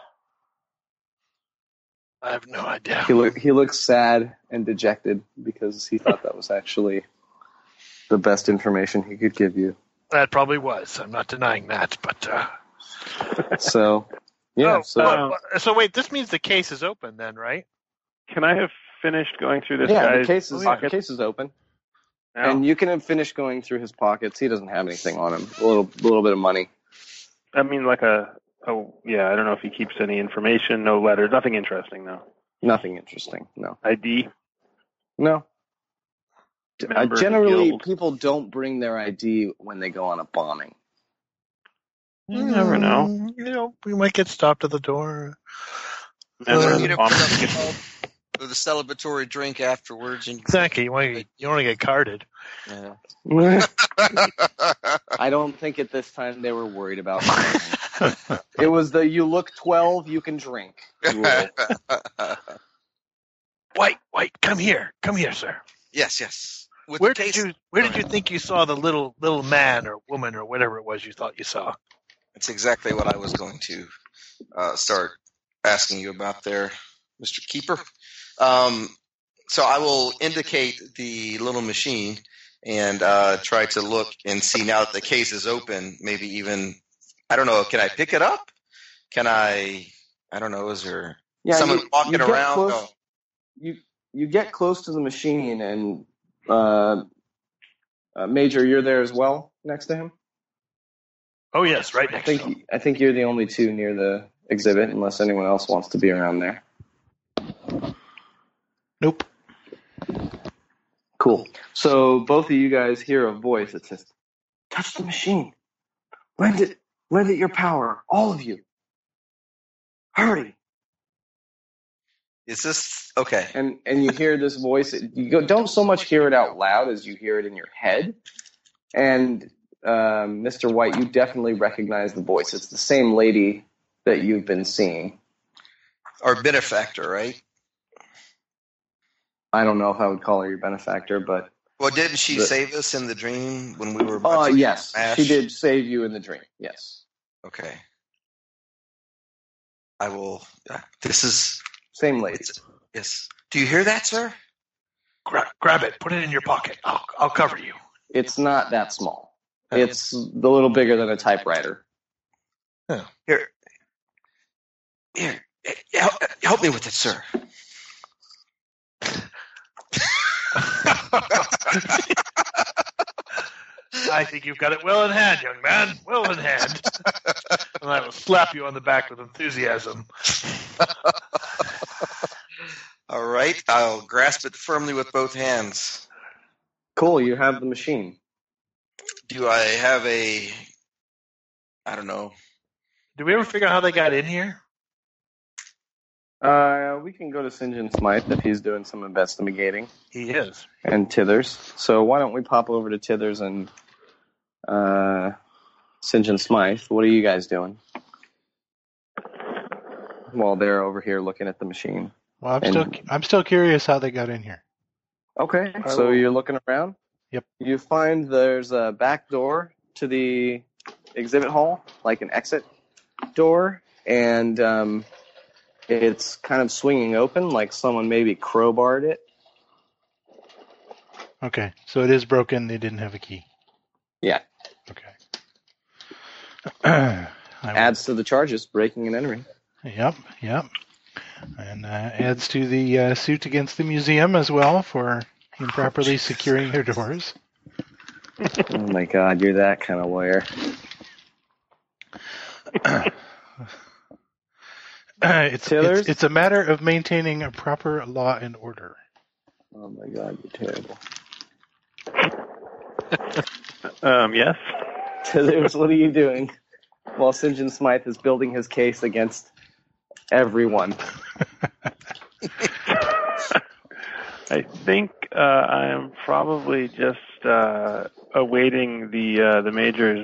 have no idea. He looks sad and dejected because he thought that was actually the best information he could give you. That probably was. I'm not denying that, but So, yeah. So wait, this means the case is open then, right? can I have finished going through this the guy's case is open, now? and you can have finished going through his pockets. He doesn't have anything on him. A little bit of money. I mean, like I don't know if he keeps any information, no letters, nothing interesting, though. Nothing interesting. No. ID? No. Member of the Generally, guild? people don't bring their ID when they go on a bombing. You never know. We might get stopped at the door. Member of You the know, bomb- with a celebratory drink afterwards. And Exactly. You want to get carded. yeah. I don't think at this time they were worried about that. It was the you look 12, you can drink rule. White, come here, sir. Yes. With Where the case, did you think you saw the little man or woman or whatever it was you thought you saw? That's exactly what I was going to start asking you about there, Mr. Keeper. So I will indicate the little machine and try to look and see now that the case is open, maybe even, I don't know, can I pick it up? Can I don't know, is there someone walking around? Close, you get close to the machine, and Major, you're there as well next to him? Oh yes, right next to him. I think you're the only two near the exhibit, unless anyone else wants to be around there. Nope. Cool. So both of you guys hear a voice that says, "Touch the machine. Lend it your power. All of you. Hurry." Is this okay? And you hear this voice. Don't so much hear it out loud as you hear it in your head. And Mr. White, you definitely recognize the voice. It's the same lady that you've been seeing. Our benefactor, right? I don't know if I would call her your benefactor, but... Well, didn't she save us in the dream when we were about to yes, smash? she did save you in the dream, yes. Okay. I will... this is... Same lady. Yes. Do you hear that, sir? Grab it. Put it in your pocket. I'll cover you. It's not that small. It's a little bigger than a typewriter. Huh. Here. Help me with it, sir. I think you've got it well in hand, young man. Well in hand. And I will slap you on the back with enthusiasm. All right. I'll grasp it firmly with both hands. Cool, you have the machine. Do I have I don't know. Did we ever figure out how they got in here? We can go to St. John Smythe if he's doing some investigating. He is. And Tithers. So why don't we pop over to Tithers and St. John Smythe? What are you guys doing? While they're over here looking at the machine. Well, I'm still curious how they got in here. Okay, so you're looking around? Yep. You find there's a back door to the exhibit hall, like an exit door, and it's kind of swinging open, like someone maybe crowbarred it. Okay, so it is broken. They didn't have a key. Yeah. Okay. Adds to the charges, breaking and entering. Yep. And adds to the suit against the museum as well for improperly securing their doors. Oh my God, you're that kind of lawyer. It's a matter of maintaining a proper law and order. Oh my God, you're terrible. Yes. Tithers, what are you doing? While St. John Smythe is building his case against everyone. I think I am probably just awaiting the Major's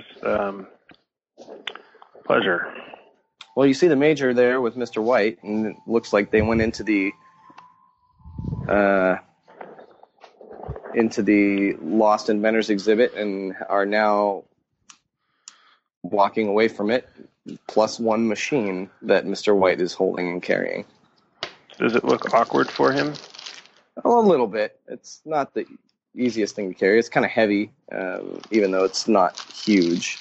pleasure. Well, you see the Major there with Mr. White, and it looks like they went into the Lost Inventors exhibit and are now walking away from it, plus one machine that Mr. White is holding and carrying. Does it look awkward for him? Oh, a little bit. It's not the easiest thing to carry. It's kind of heavy, even though it's not huge.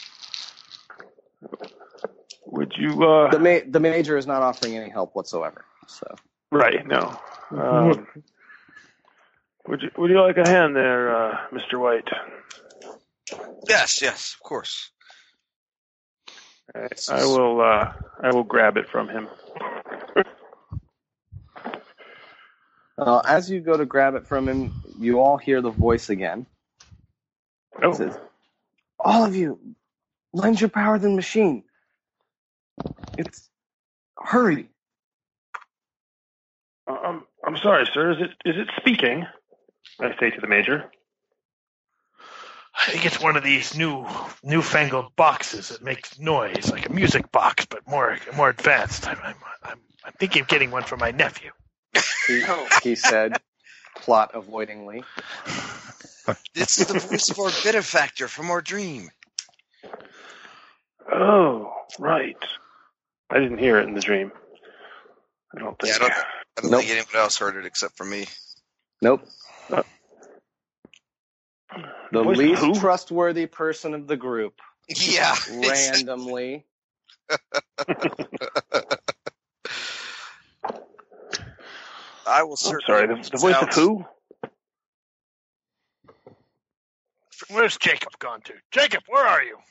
Would you? The Major is not offering any help whatsoever. So. Right. No. Would you like a hand there, Mr. White? Yes, of course. I will grab it from him. As you go to grab it from him, you all hear the voice again. Oh. It says, "All of you, lend your power to the machine. Hurry." I'm sorry, sir. Is it speaking? I say to the Major. I think it's one of these newfangled boxes that makes noise, like a music box, but more advanced. I'm thinking of getting one for my nephew. He said, plot avoidingly. This is the voice of our benefactor from our dream. Oh, right. I didn't hear it in the dream. I don't think. Yeah, I don't think anyone else heard it except for me. Nope. The Voice least who? trustworthy person of the group. Yeah. Randomly. I will I'm certainly. sorry. The voice of who? Where's Jacob gone to? Jacob, where are you?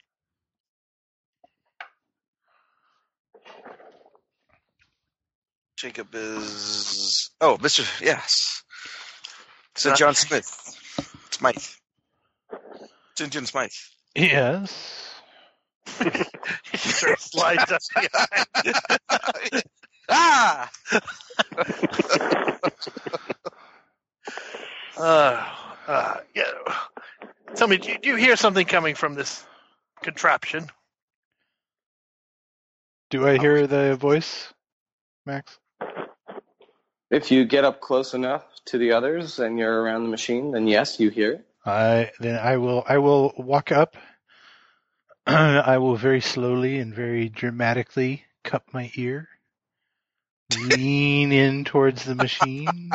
Jacob is. Oh, Mr. Yes. Sir John Smith. Smythe. St. John Smythe. Yes. He sort of slides up behind. Ah! Yeah. Tell me, do you hear something coming from this contraption? Do I hear the voice, Max? If you get up close enough to the others and you're around the machine, then yes, you hear it. Then I will walk up. I will very slowly and very dramatically cup my ear, lean in towards the machine,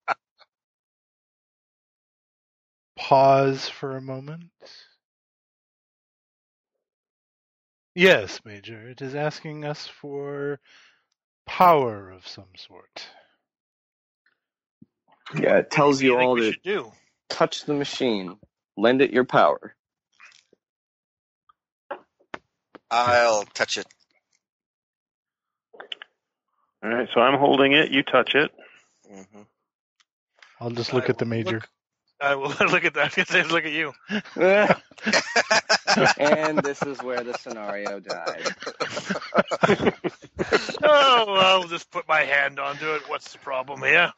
pause for a moment. Yes, Major, it is asking us for power of some sort. Yeah, it tells you What do all you to think we should do? touch the machine. Lend it your power. I'll touch it. All right, so I'm holding it. You touch it. Mm-hmm. I'll just look at the Major. I will look at that. I was going to say, look at you. And this is where the scenario died. Oh, I'll just put my hand onto it. What's the problem here?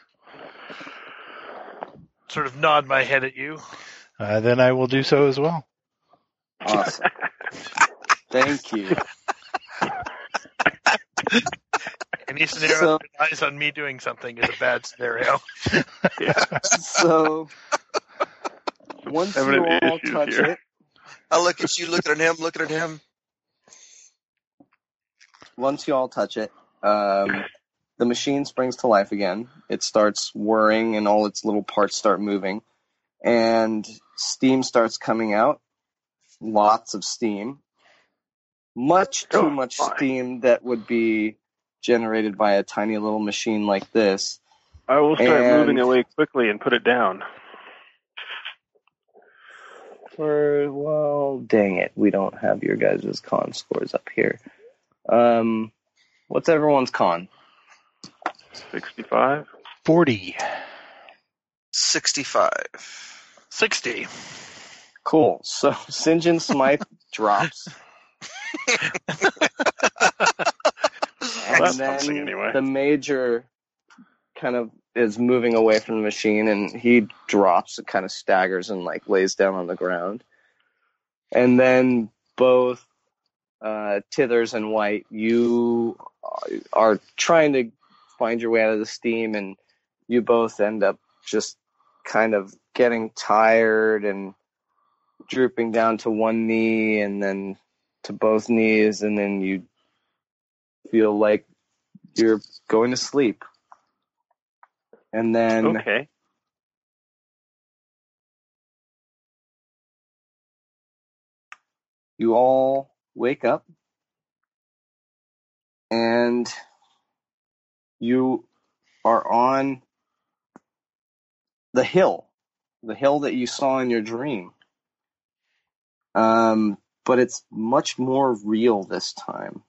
Sort of nod my head at you. Then I will do so as well. Awesome. Thank you. Any scenario that relies on me doing something is a bad scenario. So, once you all touch it, I look at you, looking at him. Once you all touch it, the machine springs to life again. It starts whirring and all its little parts start moving. And steam starts coming out. Lots of steam. Much too much steam that would be generated by a tiny little machine like this. I will start And- moving away quickly and put it down. Well, dang it, we don't have your guys' con scores up here. What's everyone's con? 65. 40. 65. 60. Cool. So St. John Smythe drops. That's And then something anyway. the Major kind of is moving away from the machine, and he drops and kind of staggers and like lays down on the ground. And then both Tithers and White, you are trying to find your way out of the steam, and you both end up just kind of getting tired and drooping down to one knee and then to both knees, and then you feel like you're going to sleep. And then Okay. you all wake up and you are on the hill that you saw in your dream. But it's much more real this time.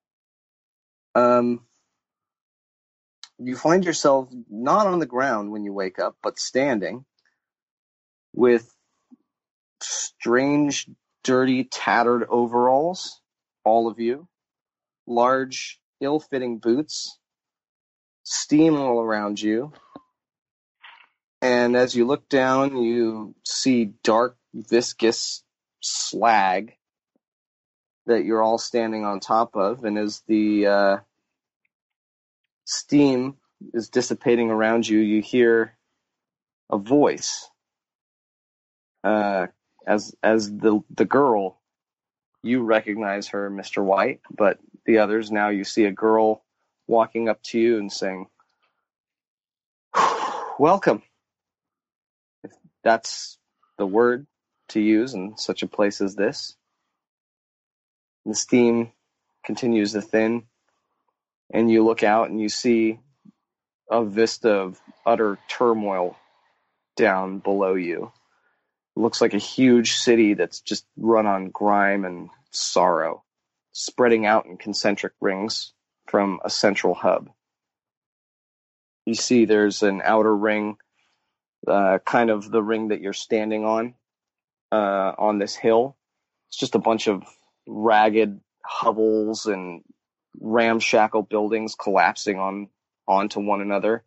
You find yourself not on the ground when you wake up, but standing with strange, dirty, tattered overalls, all of you, large, ill-fitting boots, steam all around you. And as you look down, you see dark, viscous slag that you're all standing on top of. And as the steam is dissipating around you, you hear a voice. As the girl, you recognize her, Mr. White, but the others, now you see a girl walking up to you and saying, "Welcome." If that's the word to use in such a place as this. The steam continues to thin, and you look out and you see a vista of utter turmoil down below you. It looks like a huge city that's just run on grime and sorrow, spreading out in concentric rings from a central hub. You see there's an outer ring, kind of the ring that you're standing on this hill. It's just a bunch of ragged hovels and ramshackle buildings collapsing onto one another.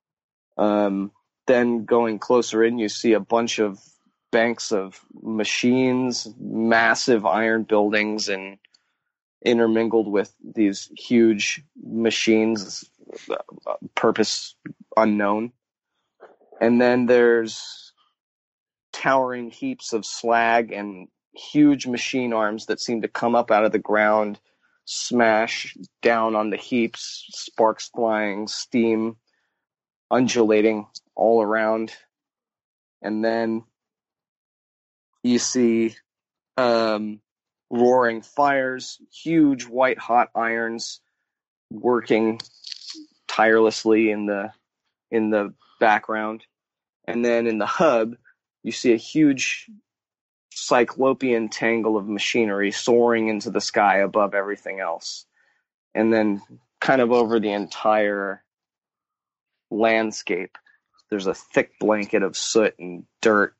Then going closer in, you see a bunch of banks of machines, massive iron buildings, and intermingled with these huge machines, purpose unknown. And then there's towering heaps of slag and huge machine arms that seem to come up out of the ground, smash down on the heaps, sparks flying, steam undulating all around. And then you see roaring fires, huge white hot irons working tirelessly in the background. And then in the hub, you see a huge cyclopean tangle of machinery soaring into the sky above everything else. And then kind of over the entire landscape, there's a thick blanket of soot and dirt,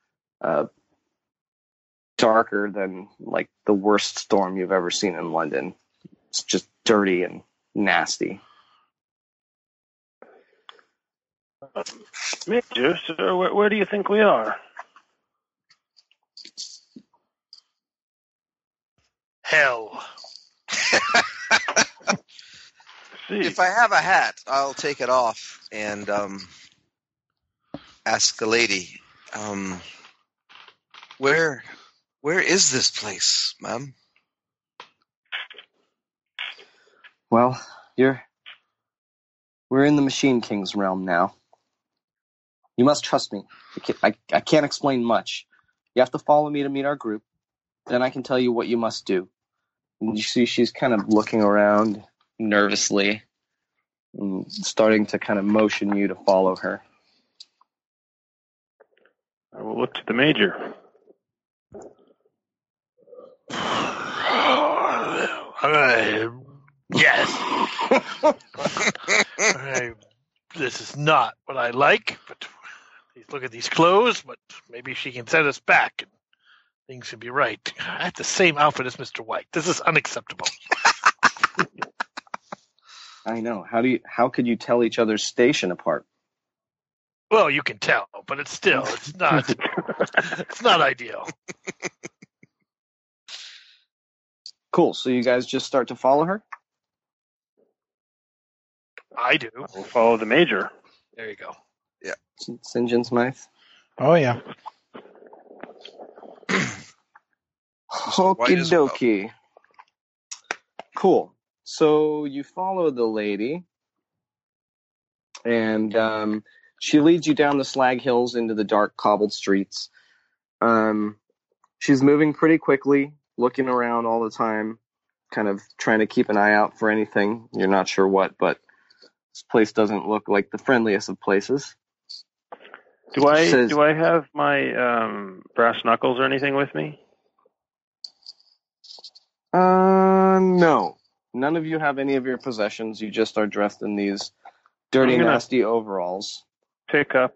darker than like the worst storm you've ever seen in London. It's just dirty and nasty. Major, sir, where do you think we are? Hell. See, If I have a hat, I'll take it off and ask the lady, where is this place, ma'am? Well, we're in the Machine King's realm now. You must trust me. I can't explain much. You have to follow me to meet our group. Then I can tell you what you must do. And you see she's kind of looking around. nervously, starting to kind of motion you to follow her. I will look to the Major. Yes. This is not what I like, but look at these clothes, but maybe she can send us back and things should be right. I have the same outfit as Mr. White. This is unacceptable. I know. How could you tell each other's station apart? Well, you can tell, but it's not it's not ideal. Cool. So you guys just start to follow her? I do. We'll follow the Major. There you go. St. John Smythe? Oh, yeah. Okie dokie. Cool. So you follow the lady, and she leads you down the slag hills into the dark cobbled streets. She's moving pretty quickly, looking around all the time, kind of trying to keep an eye out for anything. You're not sure what, but this place doesn't look like the friendliest of places. Do I have my brass knuckles or anything with me? No. None of you have any of your possessions. You just are dressed in these dirty, nasty overalls. Pick up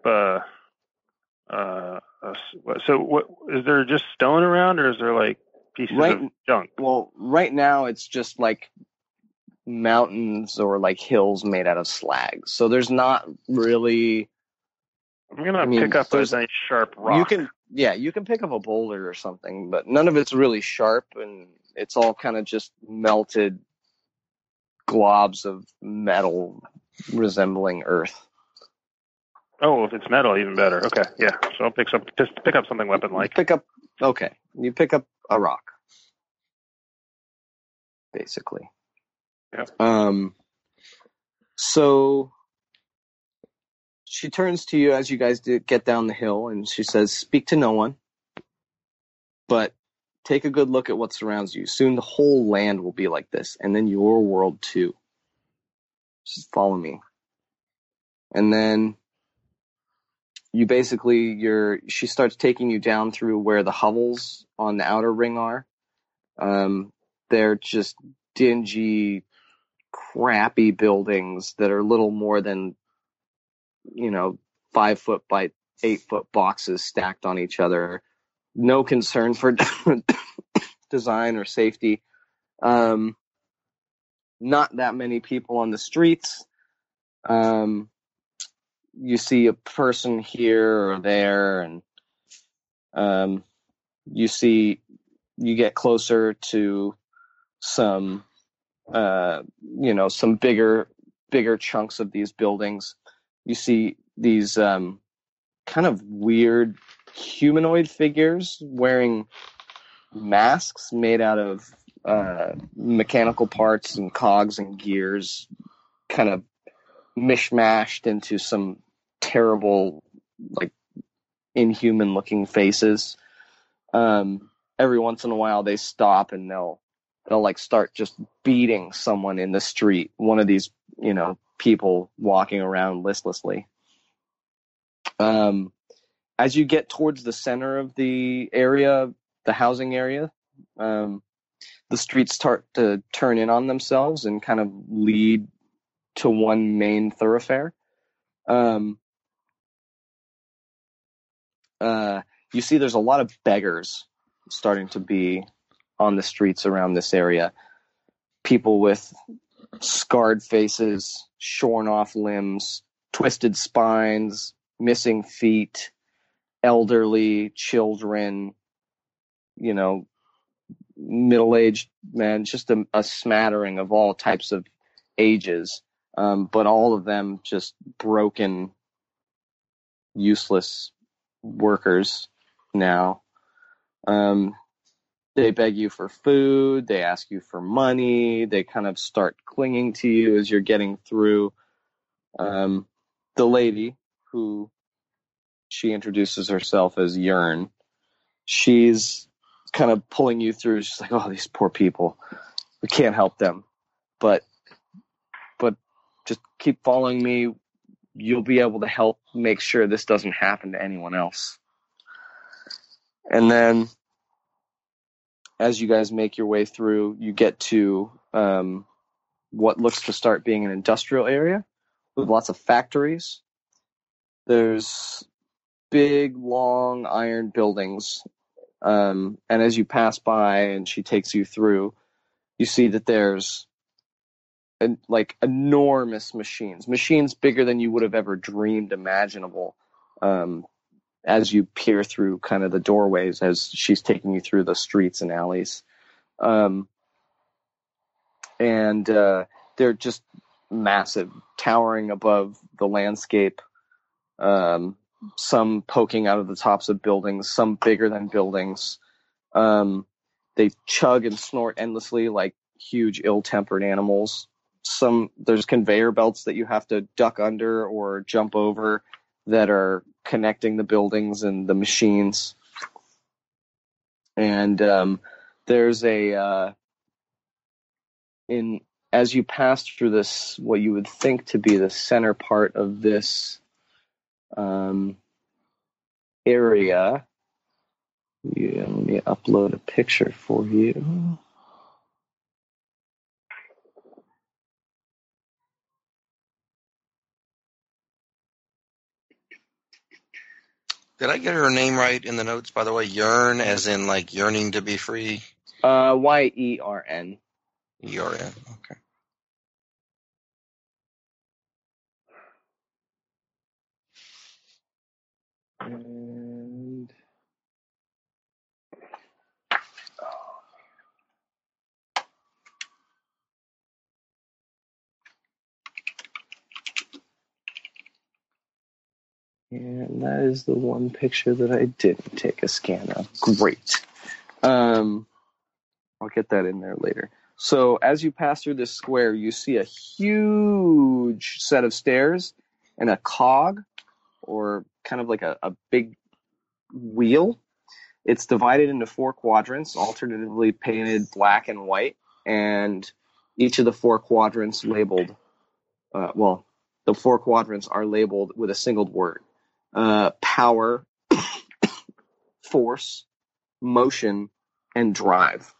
so what is there just stone around, or is there like pieces of junk? Well, right now it's just like mountains or like hills made out of slag. So there's not really. I'm gonna pick up a nice sharp rock. You can pick up a boulder or something, but none of it's really sharp, and it's all kind of just melted globs of metal resembling earth. Oh, if it's metal, even better. Okay, yeah. So I'll pick up something weapon-like. You pick up a rock, basically. Yep. So she turns to you as you guys get down the hill, and she says, "Speak to no one, but take a good look at what surrounds you. Soon the whole land will be like this, and then your world too. Just follow me." And then she starts taking you down through where the hovels on the outer ring are. They're just dingy, crappy buildings that are little more than, 5 foot by 8 foot boxes stacked on each other. No concern for design or safety. Not that many people on the streets. You see a person here or there, and you get closer to some some bigger chunks of these buildings. You see these kind of weird humanoid figures wearing masks made out of mechanical parts and cogs and gears, kind of mishmashed into some terrible, like, inhuman looking faces. Every once in a while they stop and they'll like start just beating someone in the street. One of these, people walking around listlessly. As you get towards the center of the area, the housing area, the streets start to turn in on themselves and kind of lead to one main thoroughfare. You see there's a lot of beggars starting to be on the streets around this area. People with scarred faces, shorn off limbs, twisted spines, missing feet, elderly, children, middle-aged men, just a smattering of all types of ages, but all of them just broken, useless workers now. They beg you for food, they ask you for money, they kind of start clinging to you as you're getting through. The lady, who she introduces herself as Yearn, she's kind of pulling you through. She's like, "Oh, these poor people, we can't help them, but keep following me. You'll be able to help make sure this doesn't happen to anyone else. And then as you guys make your way through, you get to what looks to start being an industrial area with lots of factories. There's big, long iron buildings. And as you pass by and she takes you through, you see that there's enormous machines bigger than you would have ever dreamed imaginable. As you peer through kind of the doorways as she's taking you through the streets and alleys. And they're just massive, towering above the landscape, some poking out of the tops of buildings, some bigger than buildings. They chug and snort endlessly like huge, ill-tempered animals. There's conveyor belts that you have to duck under or jump over that are connecting the buildings and the machines. And there's as you pass through this, what you would think to be the center part of this area, let me upload a picture for you. Did I get her name right in the notes, by the way? Yearn, as in like yearning to be free? Yern. ERN, okay. And and that is the one picture that I didn't take a scan of. Great. I'll get that in there later. So as you pass through this square, you see a huge set of stairs and a cog, or kind of like a big wheel. It's divided into 4 quadrants, alternatively painted black and white, and each of the 4 quadrants labeled, the 4 quadrants are labeled with a single word. Power, force, motion, and drive.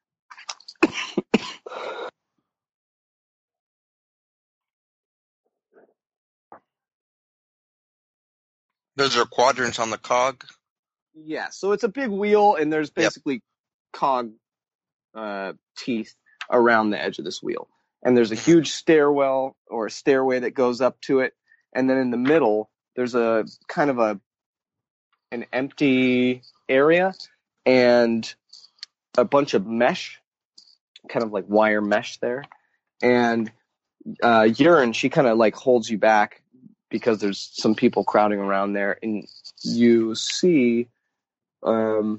Those are quadrants on the cog? Yeah, so it's a big wheel, and there's basically cog teeth around the edge of this wheel. And there's a huge stairwell or a stairway that goes up to it. And then in the middle, there's a kind of an empty area and a bunch of mesh, kind of like wire mesh there. And Yearn, she kind of like holds you back because there's some people crowding around there. And you see on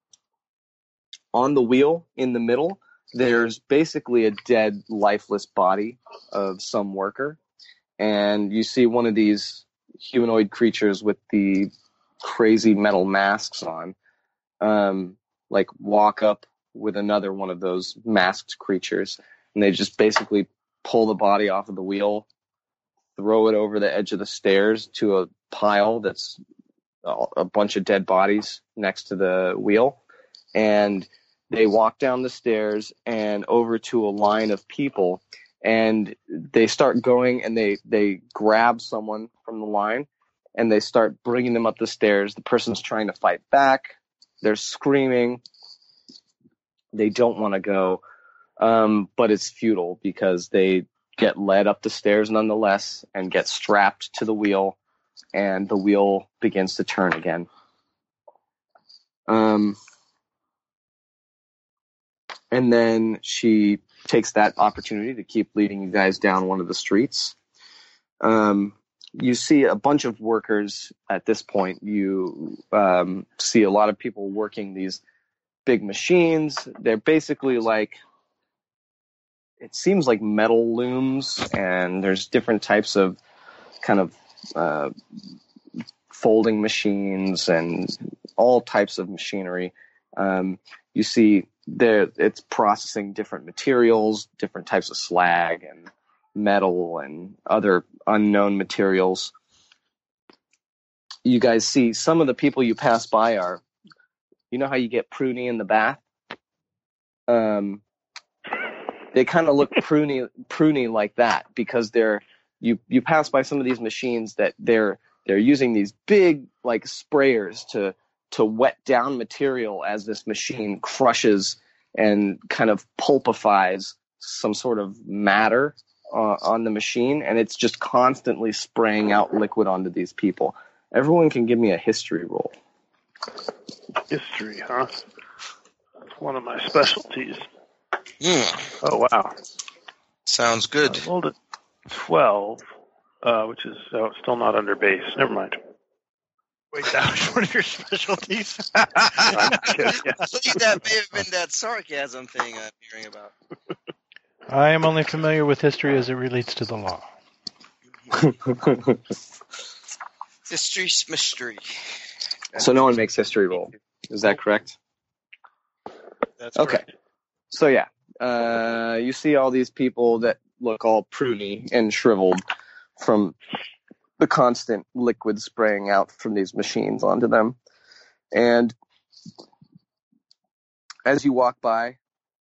the wheel in the middle, there's basically a dead, lifeless body of some worker. And you see one of these humanoid creatures with the crazy metal masks on, walk up with another one of those masked creatures. And they just basically pull the body off of the wheel, throw it over the edge of the stairs to a pile that's a bunch of dead bodies next to the wheel. And they walk down the stairs and over to a line of people, and they start going, and they grab someone from the line, and they start bringing them up the stairs. The person's trying to fight back. They're screaming. They don't want to go, but it's futile because they get led up the stairs nonetheless and get strapped to the wheel, and the wheel begins to turn again. And then she takes that opportunity to keep leading you guys down one of the streets. You see a bunch of workers at this point. You see a lot of people working these big machines. They're basically it seems like metal looms, and there's different types of kind of folding machines and all types of machinery. You see it's processing different materials, different types of slag, and metal and other unknown materials. You guys see some of the people you pass by are, you know how you get pruny in the bath? They kind of look pruny like that because you pass by some of these machines that they're using these big like sprayers to wet down material as this machine crushes and kind of pulpifies some sort of matter on the machine, and it's just constantly spraying out liquid onto these people. Everyone can give me a history roll. History, huh? That's one of my specialties. Mm. Oh, wow. Sounds good. I rolled a 12, which is still not under base. Never mind. Wait, that was one of your specialties? I'm kidding, yeah. I think that may have been that sarcasm thing I'm hearing about. I am only familiar with history as it relates to the law. History's mystery. So no one makes history roll. Is that correct? That's Okay. correct. So yeah, you see all these people that look all pruny and shriveled from the constant liquid spraying out from these machines onto them. And as you walk by,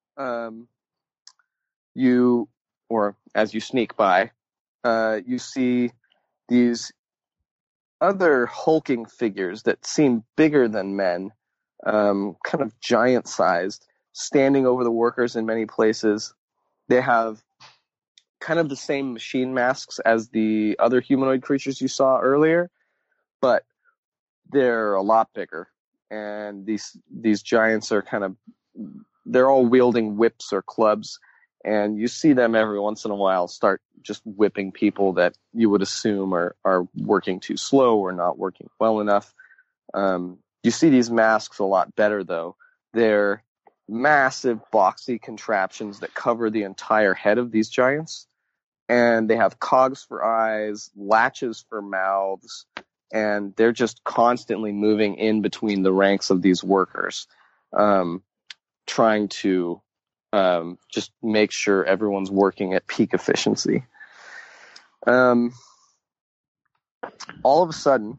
as you sneak by, you see these other hulking figures that seem bigger than men, kind of giant-sized, standing over the workers in many places. They have kind of the same machine masks as the other humanoid creatures you saw earlier, but they're a lot bigger. And these giants are they're all wielding whips or clubs, and you see them every once in a while start just whipping people that you would assume are working too slow or not working well enough. You see these masks a lot better, though. They're massive, boxy contraptions that cover the entire head of these giants, and they have cogs for eyes, latches for mouths, and they're just constantly moving in between the ranks of these workers, trying to just make sure everyone's working at peak efficiency. All of a sudden,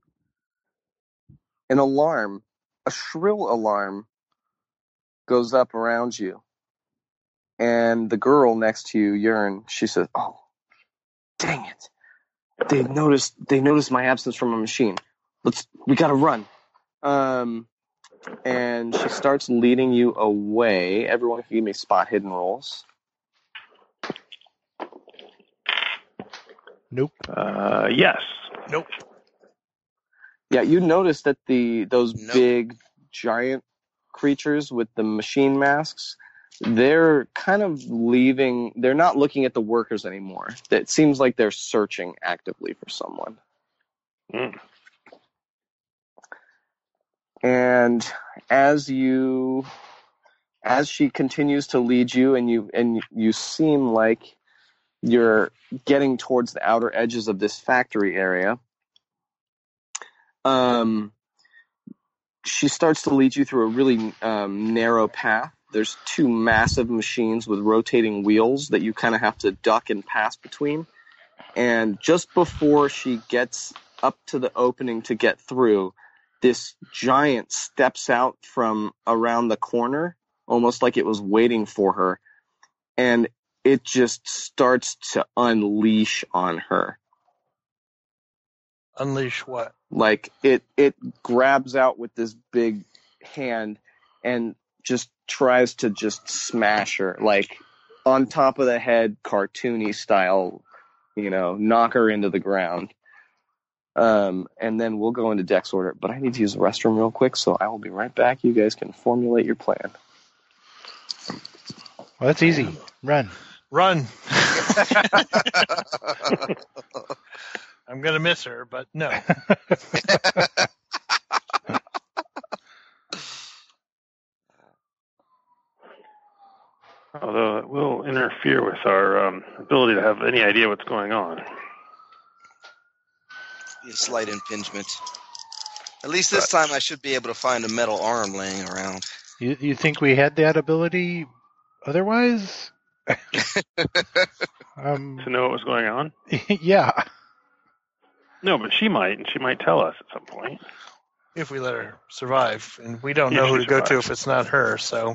a shrill alarm goes up around you. And the girl next to you, Yearn, she says, "Oh, dang it. They noticed my absence from a machine. We gotta run." And she starts leading you away. Everyone can give me spot hidden rolls. Nope. Yes. Nope. Yeah, you notice that those Nope. big giant creatures with the machine masks, they're kind of leaving. They're not looking at the workers anymore. It seems like they're searching actively for someone. Mm. And as she continues to lead you, and you seem like you're getting towards the outer edges of this factory area, she starts to lead you through a really narrow path. There's two massive machines with rotating wheels that you kind of have to duck and pass between. And just before she gets up to the opening to get through, this giant steps out from around the corner, almost like it was waiting for her, and it just starts to unleash on her. Unleash what? Like it grabs out with this big hand and just tries to just smash her, like on top of the head, cartoony style, knock her into the ground. And then we'll go into Dex order. But I need to use the restroom real quick, so I will be right back. You guys can formulate your plan. Well, that's easy. Run. Run. I'm going to miss her, but no. Although it will interfere with our ability to have any idea what's going on. A slight impingement. At least this time I should be able to find a metal arm laying around. You think we had that ability otherwise? To know what was going on? Yeah. No, but she might, and she might tell us at some point. If we let her survive, and we don't If know who she to go to survives. if it's not her. So,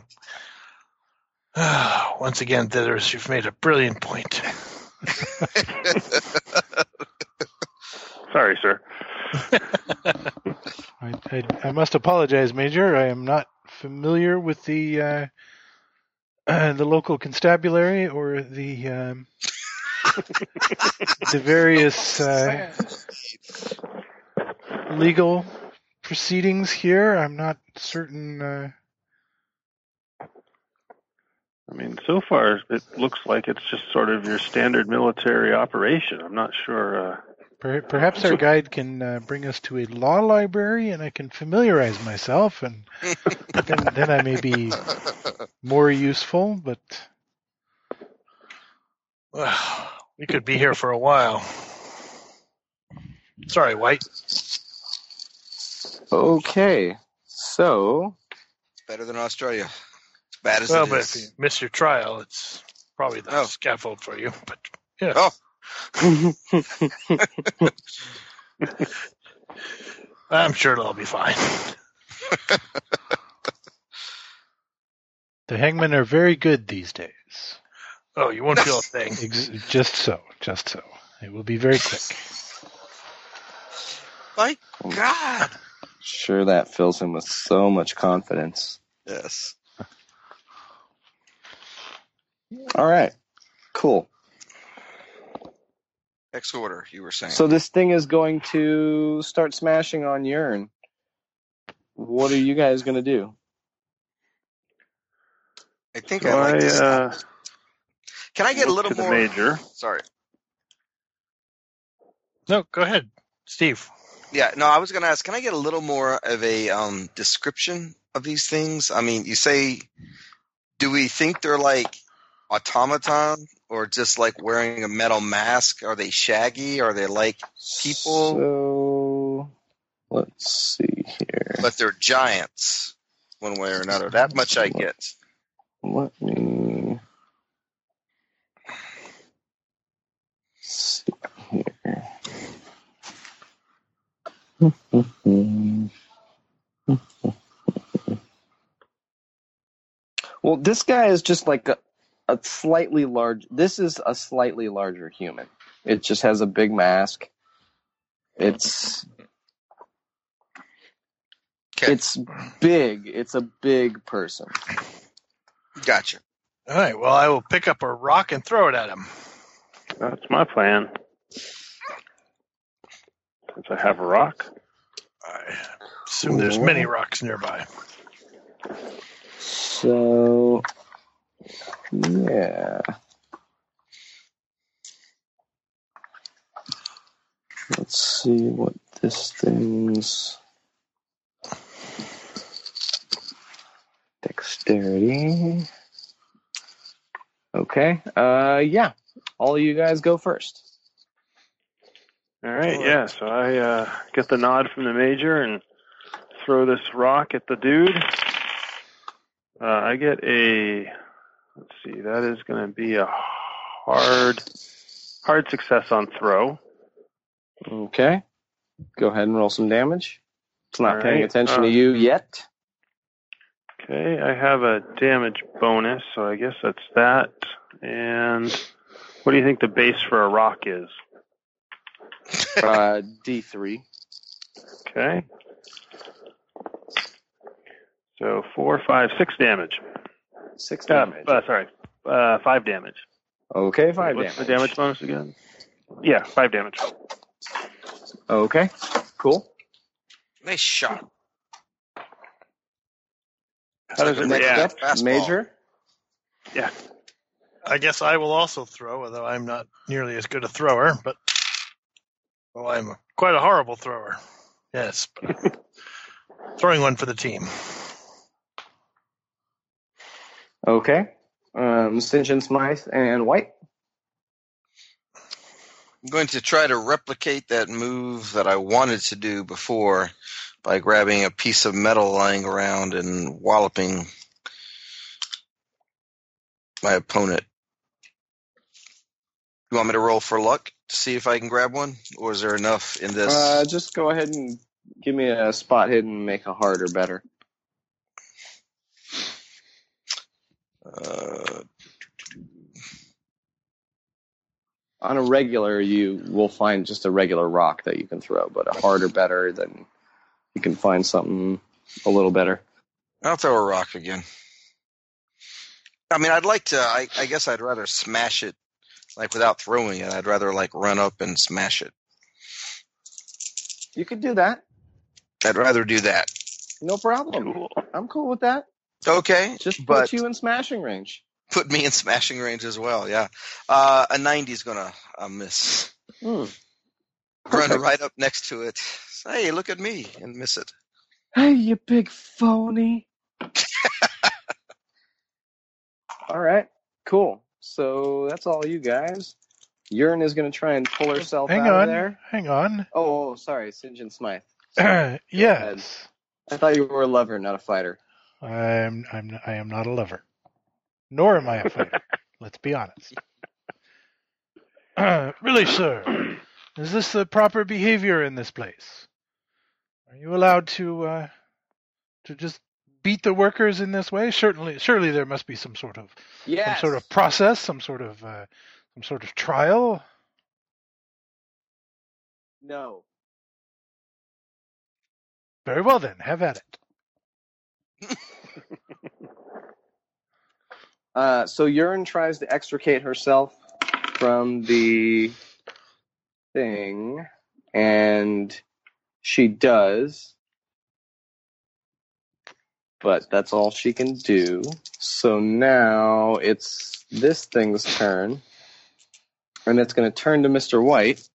once again, Thithers, you've made a brilliant point. Sorry, sir. I must apologize, Major. I am not familiar with the local constabulary or the various legal proceedings here. I'm not certain. I mean, so far it looks like it's just sort of your standard military operation. I'm not sure. Perhaps our guide can bring us to a law library, and I can familiarize myself, and then I may be more useful. But We could be here for a while. Sorry, White. Okay, so Better than Australia. As bad as Well, it but is. if you miss your trial, it's probably the Oh. scaffold for you. But yeah, Oh, I'm sure it'll all be fine. the hangmen are very good these days. Oh, you won't feel a thing. Just so. It will be very quick. my God. sure that fills him with so much confidence. Yes. All right, cool. X order, you were saying. So this thing is going to start smashing on Yearn. What are you guys going to do? I think So I'd like to stop. I Can I get a look little to the more? major. Sorry. No, go ahead, Steve. Yeah, no, I was going to ask, can I get a little more of a description of these things? I mean, you say, do we think they're like automaton or just like wearing a metal mask? Are they shaggy? Are they like people? So let's see here. But they're giants one way or another. That much I get. Let me see here. Well, this guy is just like a slightly large. This is a slightly larger human. It just has a big mask. It's Okay. it's big. It's a big person. Gotcha. All right. Well, I will pick up a rock and throw it at him. That's my plan. Since I have a rock. I assume there's many rocks nearby. So, yeah. Let's see what this thing's dexterity. Okay. Yeah. All of you guys go first. All right, yeah. So I get the nod from the major and throw this rock at the dude. I get a. Let's see. That is going to be a hard success on throw. Okay. Go ahead and roll some damage. It's not All paying right, attention to you yet. Okay, I have a damage bonus, so I guess that's that. And what do you think the base for a rock is? D3. Okay. So 4, 5, 6 damage. 6 damage. Sorry, 5 damage. Okay, 5 What's damage. the damage bonus again? Yeah, 5 damage. Okay, cool. Nice shot. How does it Next react? up, Fastball. Major. Yeah. I guess I will also throw, although I'm not nearly as good a thrower, but I'm quite a horrible thrower. Yes, but throwing one for the team. Okay. St. John Smythe and White. I'm going to try to replicate that move that I wanted to do before by grabbing a piece of metal lying around and walloping my opponent You want me to roll for luck to see if I can grab one? Or is there enough in this? Just go ahead and give me a spot hidden and make a hard or better. On a regular, you will find just a regular rock that you can throw, but a hard or better, then you can find something a little better. I'll throw a rock again. I mean, I'd like to, I guess I'd rather smash it, like without throwing it. I'd rather like run up and smash it. You could do that. I'd rather do that. No problem. Cool. I'm cool with that. Okay. Just but put you in smashing range. put me in smashing range as well, yeah. A 90 is going to miss. Run right up next to it. Hey, look at me, and miss it. Hey, you big phony. All right, cool. So that's all you guys. Urine is going to try and pull herself out of there. Hang on. Oh, sorry, St. John Smythe. Yes. I thought you were a lover, not a fighter. I am not a lover. Nor am I a fighter. Let's be honest. Really, sir, is this the proper behavior in this place? Are you allowed to just beat the workers in this way? Surely there must be some sort of process, some sort of trial. No. Very well then, have at it. So Urine tries to extricate herself from the thing, and she does, but that's all she can do. So now it's this thing's turn, and it's going to turn to Mr. White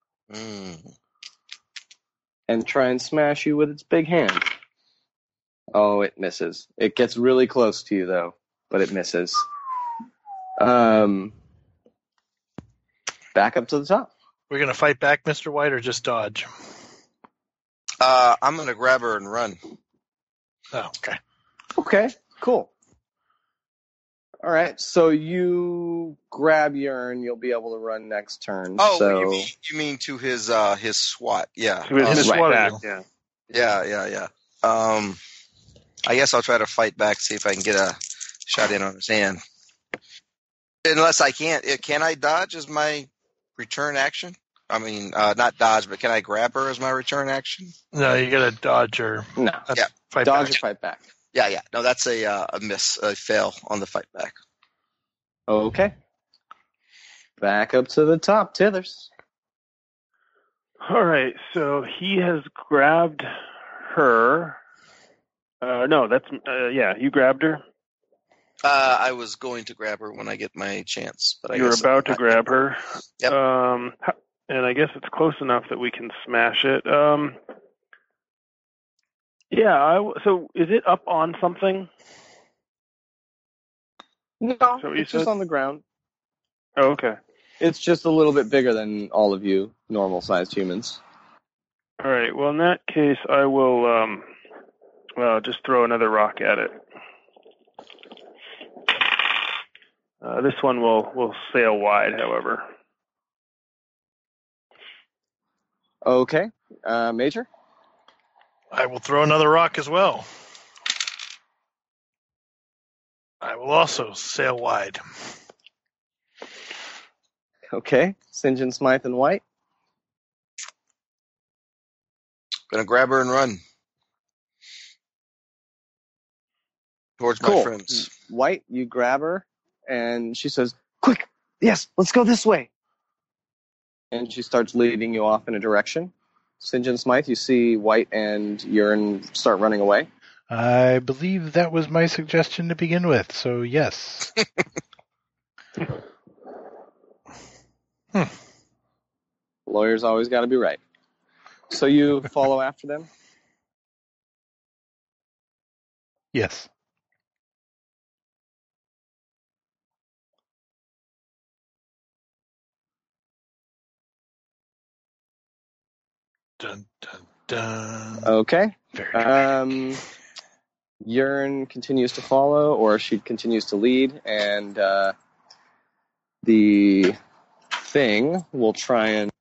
and try and smash you with its big hand. Oh, it misses. It gets really close to you, though, but it misses. Back up to the top. We're going to fight back, Mr. White, or just dodge? I'm going to grab her and run. Oh, okay. Okay, cool. All right, so you grab Urine, you'll be able to run next turn. Oh, so... you mean to his SWAT? Yeah. To his SWAT, attack, yeah. Yeah. I guess I'll try to fight back, see if I can get a shot in on his hand. Unless I can't. Can I dodge as my return action? I mean, not dodge, but can I grab her as my return action? No, you got to dodge or fight dodge back. or fight back. Yeah. No, that's a miss, a fail on the fight back. Okay. Back up to the top, Tithers. All right, so he has grabbed her. No, that's you grabbed her. I was going to grab her when I get my chance, but You're about to grab her. Yep. And I guess it's close enough that we can smash it. So is it up on something? No, it's just on the ground. Oh, okay. It's just a little bit bigger than all of you normal-sized humans. All right. Well, in that case, I will just throw another rock at it. This one will sail wide, however. Okay. Major? I will throw another rock as well. I will also sail wide. Okay. St. John Smythe and White? Gonna grab her and run towards my friends. White, you grab her, and she says, "Quick! Yes, let's go this way." And she starts leading you off in a direction. St. John Smythe, you see White and Urine start running away. I believe that was my suggestion to begin with, so yes. Lawyers always got to be right. So you follow after them? Yes. Dun, dun, dun. Okay. Very Urine continues to follow, or she continues to lead, and the thing will try and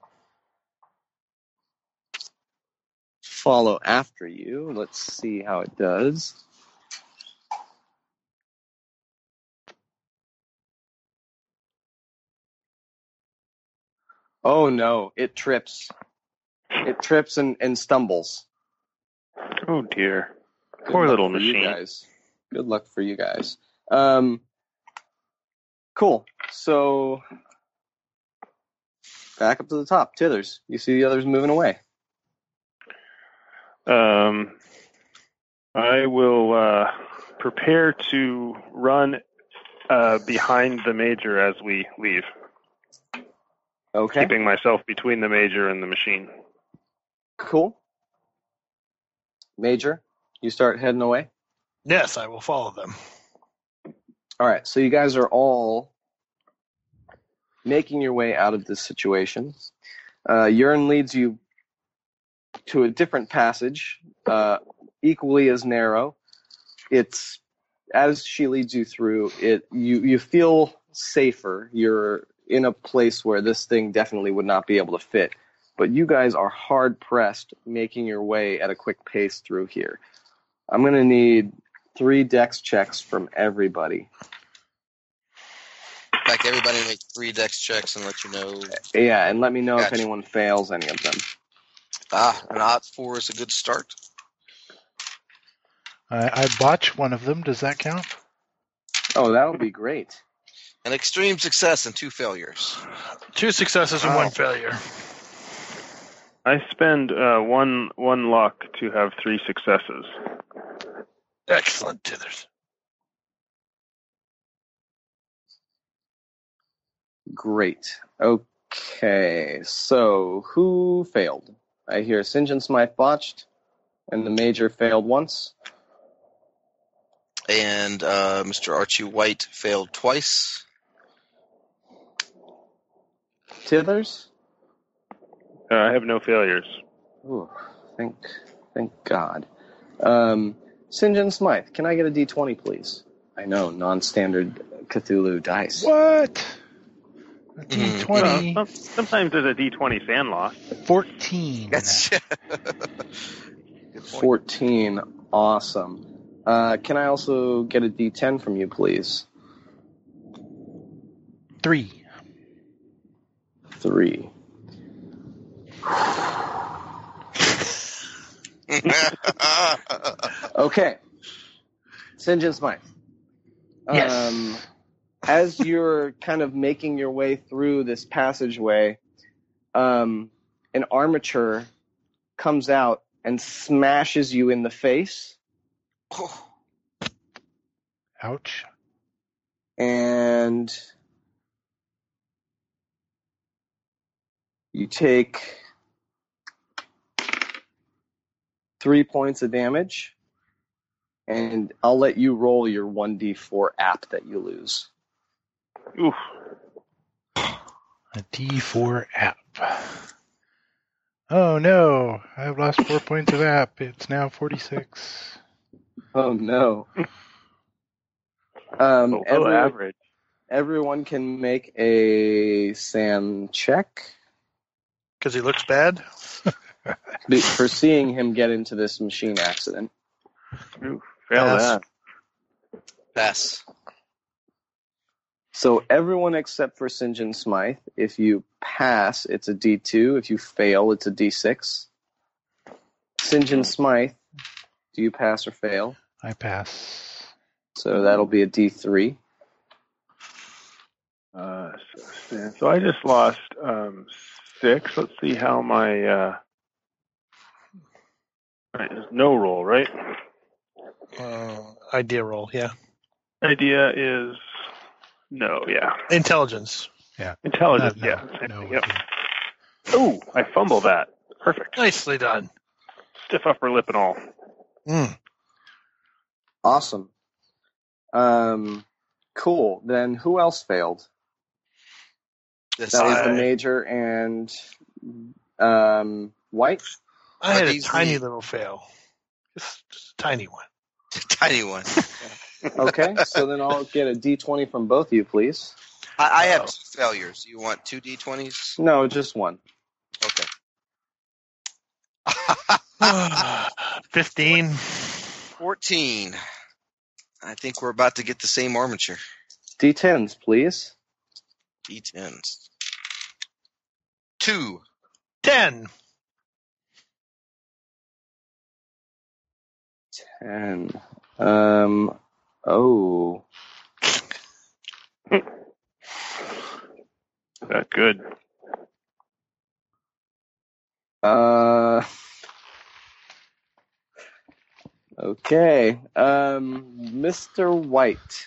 follow after you. Let's see how it does. Oh no, it trips. It trips and stumbles. Oh dear. Good Poor luck little for you machine. guys. Good luck for you guys. Cool. So back up to the top. Tithers, you see the others moving away. I will prepare to run behind the Major as we leave, Okay. keeping myself between the Major and the machine. Cool. Major, you start heading away. Yes, I will follow them. All right. So you guys are all making your way out of this situation. Urine leads you to a different passage, equally as narrow. It's as she leads you through it, you feel safer. You're in a place where this thing definitely would not be able to fit. But you guys are hard pressed making your way at a quick pace through here. I'm going to need 3 dex checks from everybody. In fact, everybody make 3 dex checks and let you know. Yeah, and let me know if Gotcha. anyone fails any of them. An odd 4 is a good start. I botched one of them. Does that count? Oh, that'll be great. An extreme success and 2 failures. 2 successes and 1 failure. I spend one luck to have 3 successes. Excellent, Tithers. Great. Okay, so who failed? I hear St. John Smythe botched, and the Major failed once. And Mr. Archie White failed twice. Tithers? I have no failures. Ooh, thank God. St. John Smythe, can I get a D20, please? I know, non-standard Cthulhu dice. What? A D20. Well, sometimes there's a D20 Sandlost. 14. That's good point. 14. Awesome. Can I also get a D10 from you, please? 3. 3. Okay. St. John Smythe. Yes. As you're kind of making your way through this passageway, an armature comes out and smashes you in the face. Ouch. And you take 3 points of damage, and I'll let you roll your 1d4 app that you lose. Oof. A D4 app. Oh no, I've lost 4 points of app. It's now 46. Oh no. Average. Everyone can make a SAM check Because he looks bad? for seeing him get into this machine accident. Oof. Fail Pass. that. Pass. So everyone except for St. John Smythe, if you pass, it's a D2. If you fail, it's a D6. St. John Smythe, do you pass or fail? I pass. So that'll be a D3. So I just lost 6. Let's see how my there's no roll, right? Idea roll, yeah. Idea is no, yeah. Intelligence. Yeah. Intelligence, No, yeah. Same no, thing, yep. Oh, I fumbled that. Perfect. Nicely done. Stiff upper lip and all. Awesome. Cool. Then who else failed? This That was guy. the Major and White. I had a he's tiny the- little fail. Just a tiny one. Tiny one. Okay, so then I'll get a D20 from both of you, please. I have 2 failures. You want 2 D20s? No, just one. Okay. 15. 14. I think we're about to get the same armature. D10s, please. D10s. 2. 10. 10. Oh. That good. Okay. Mr. White,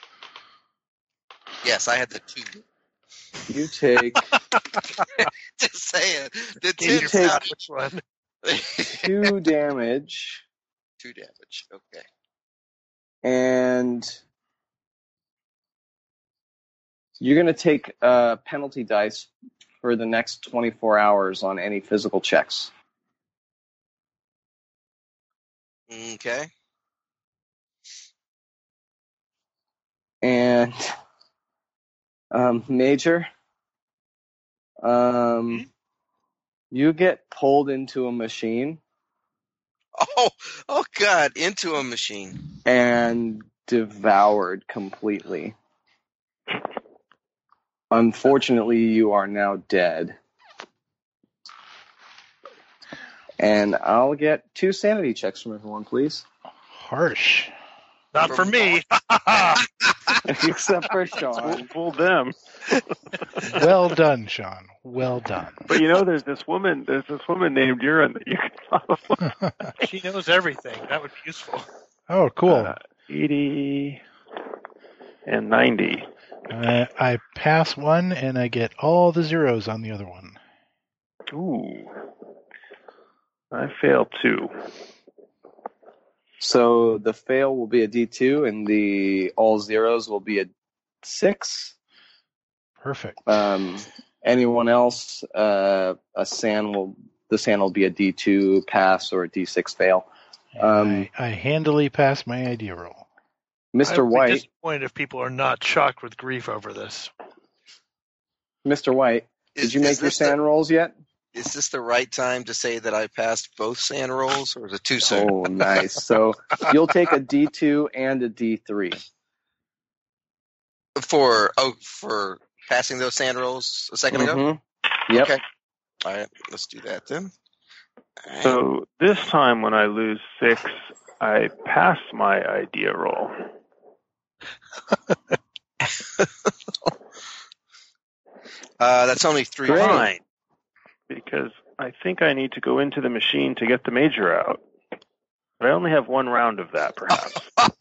Yes, I had the 2. you take Just saying. The You 10 take- sound- which one? 2 damage, 2 damage. Okay. and you're going to take penalty dice for the next 24 hours on any physical checks. Okay. And Major, you get pulled into a machine Oh God! Into a machine. and devoured completely. Unfortunately, you are now dead. And I'll get 2 sanity checks from everyone, please. Harsh. Not for me. Except for Sean. Fooled them. Well done, Sean. Well done. But there's this woman named Urine that you can follow. She knows everything. That would be useful. Oh, cool. 80 and 90. I pass one, and I get all the zeros on the other one. Ooh. I failed 2. So the fail will be a D2, and the all zeros will be a 6. Perfect. Anyone else, the SAN will be a D2 pass or a D6 fail. And I handily pass my idea roll. Mr. I would be White, disappointed if people are not shocked with grief over this. Mr. White, did you make your SAN rolls yet? Is this the right time to say that I passed both SAN rolls, or is it too soon? Oh, nice. So you'll take a D2 and a D3. For passing those SAN rolls a second ago? Mm-hmm. Yep. Okay. All right, let's do that then. All right. So this time when I lose 6, I pass my idea roll. That's only 3. Great. Fine. Because I think I need to go into the machine to get the major out. But I only have 1 round of that, perhaps.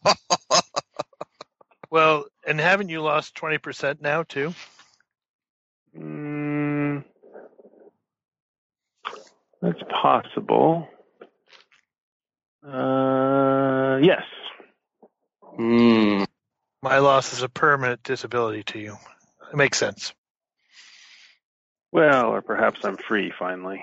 Well, and haven't you lost 20% now, too? That's possible. Yes. My loss is a permanent disability to you. It makes sense. Well, or perhaps I'm free finally.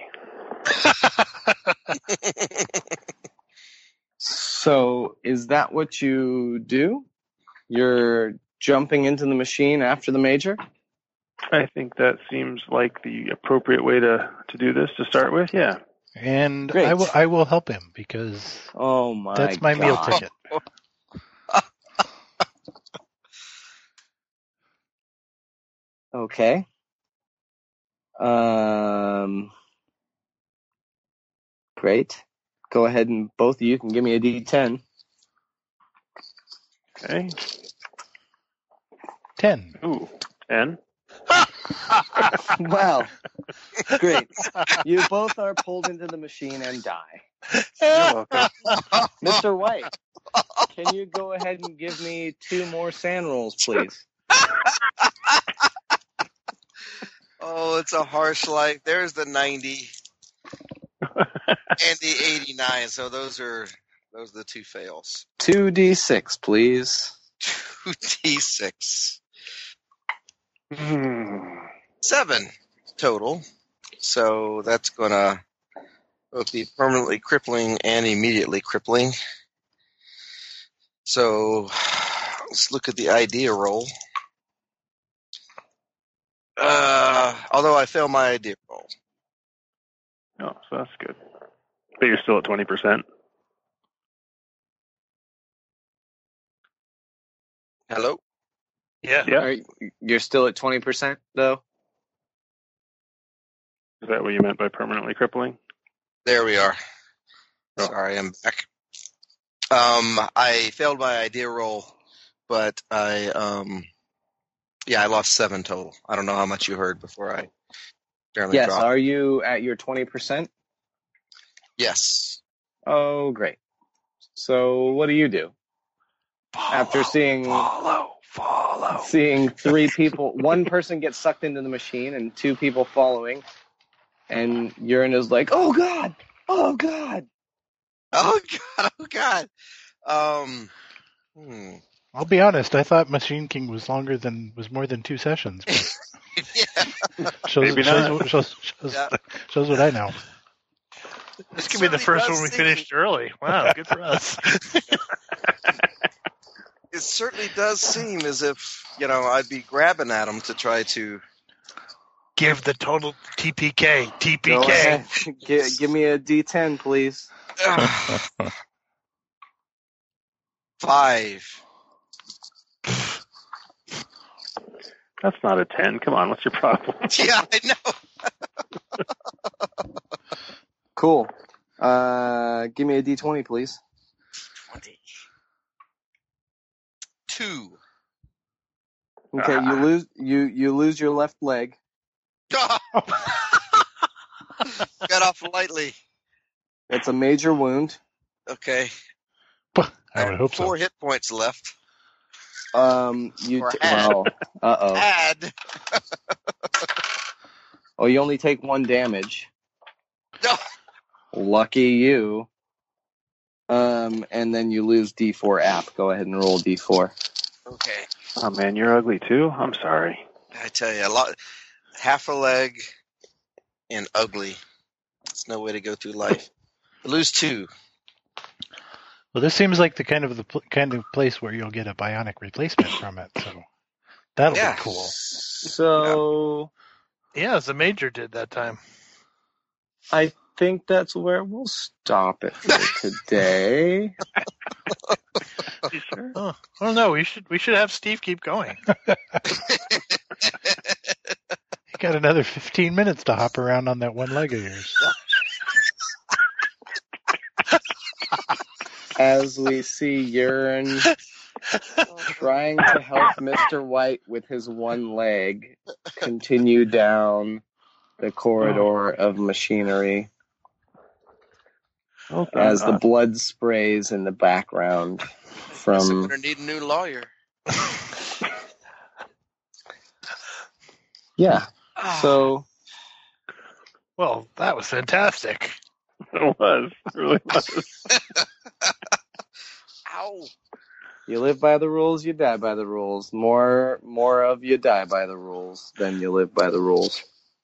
So is that what you do? You're jumping into the machine after the major? I think that seems like the appropriate way to do this to start with. Yeah. And Great. I will help him because Oh my that's my meal God. ticket. Okay. Great. Go ahead and both of you can give me a D10. Okay. 10. Ooh, 10. Well, great. You both are pulled into the machine and die. You're welcome. Mr. White, can you go ahead and give me 2 more SAN rolls, please? Oh, it's a harsh life. There's the 90 and the 89. So those are the 2 fails. 2d6, please. 2d6. 7 total. So that's going to both be permanently crippling and immediately crippling. So let's look at the idea roll. Although I failed my idea roll. Oh, so that's good. But you're still at 20%. Hello? Yeah. You're still at 20%, though? Is that what you meant by permanently crippling? There we are. Oh. Sorry, I'm back. I failed my idea roll, but I lost 7 total. I don't know how much you heard before I barely Yes. dropped. Are you at your 20%? Yes. Oh, great. So what do you do? After seeing 3 people, 1 person gets sucked into the machine and 2 people following, and Urine is like, "Oh God! Oh God!" Oh God! I'll be honest. I thought Machine King was more than 2 sessions. But Yeah. shows what I know. This could be the first one we finished early. Wow, good for us. It certainly does seem as if, I'd be grabbing at him to try to Give the total TPK. Go ahead. Give me a D10, please. 5. That's not a 10. Come on, what's your problem? Yeah, I know. Cool. Give me a D20, please. 20. 2. Okay, you lose your left leg. Got off lightly. It's a major wound. Okay. I would hope 4 so. hit points left. Add. Add. Oh, you only take 1 damage. No. Lucky you. And then you lose D4 app. Go ahead and roll D4. Okay. Oh man, you're ugly too? I'm sorry. I tell you, half a leg and ugly. It's no way to go through life. I lose 2. Well, this seems like the kind of place where you'll get a bionic replacement from it. So that'll be cool. So Yeah, as the Major did that time. I think that's where we'll stop it for today. You sure? Oh, I don't know. We should have Steve keep going. You got another 15 minutes to hop around on that one leg of yours. As we see Urine trying to help Mr. White with his one leg continue down the corridor of machinery as the blood sprays in the background I'm from... going to need a new lawyer. Yeah, so... Well, that was fantastic. It was. It really was. Ow. You live by the rules, you die by the rules. More of you die by the rules than you live by the rules.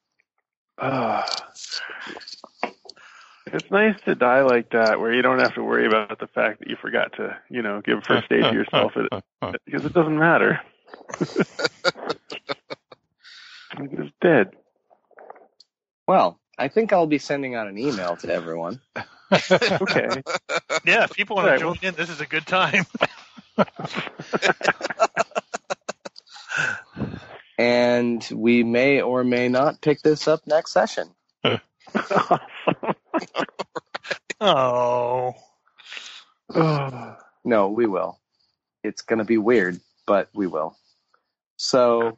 It's nice to die like that, where you don't have to worry about the fact that you forgot to, give first aid to yourself, because it doesn't matter. It's dead. Well, I think I'll be sending out an email to everyone. Okay. Yeah, if people want to join in, this is a good time. And we may or may not pick this up next session. Oh. No, we will. It's going to be weird, but we will. So,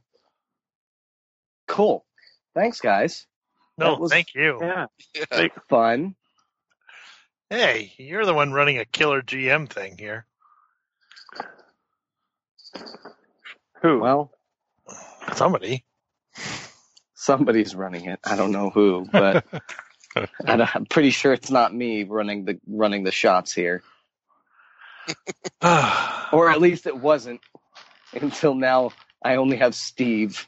cool. Thanks, guys. No, thank you. Yeah. Fun. Hey, you're the one running a killer GM thing here. Who? Well, somebody's running it. I don't know who, but I'm pretty sure it's not me running the shots here. Or at least it wasn't until now. I only have Steve.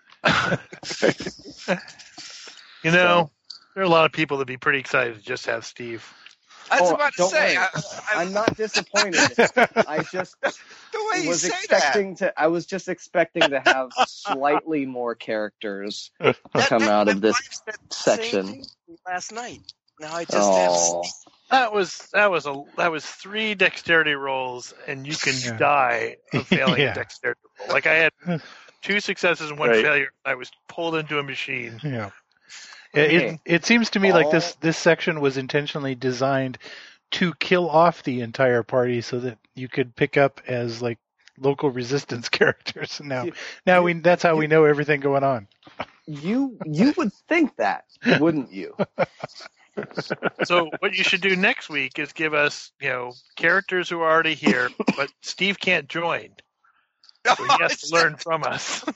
There are a lot of people that'd be pretty excited to just have Steve. I was about to don't say, worry. I'm not disappointed. I just... The way way you was say expecting to. I was just expecting to have slightly more characters that. come out of my this wife said the same section. thing to me last night. Now I just have. Oh, That was 3 dexterity rolls, and you can Yeah. die of failing Yeah. a dexterity roll. Like I had 2 successes and 1 Right. failure. I was pulled into a machine. Yeah. Okay. It seems to me like All- this section was intentionally designed to kill off the entire party so that you could pick up as like local resistance characters. Now that's how we know everything going on. you would think that, wouldn't you? So what you should do next week is give us, characters who are already here, but Steve can't join. So he has to learn from us.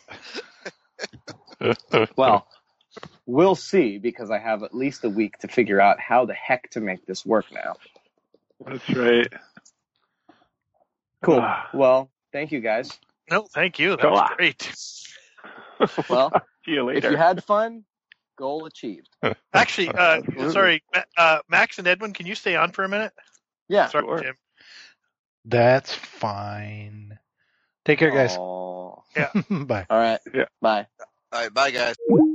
Well, we'll see, because I have at least a week to figure out how the heck to make this work now. That's right. Cool. Well, thank you guys. No, thank you. That was great. Well, See you if later. you had fun, goal achieved. Actually, Absolutely. sorry, Max and Edwin, can you stay on for a minute? Yeah. Sorry, sure. Jim. That's fine. Take care, guys. Aw. Bye. All right. Yeah. Bye. All right, bye guys.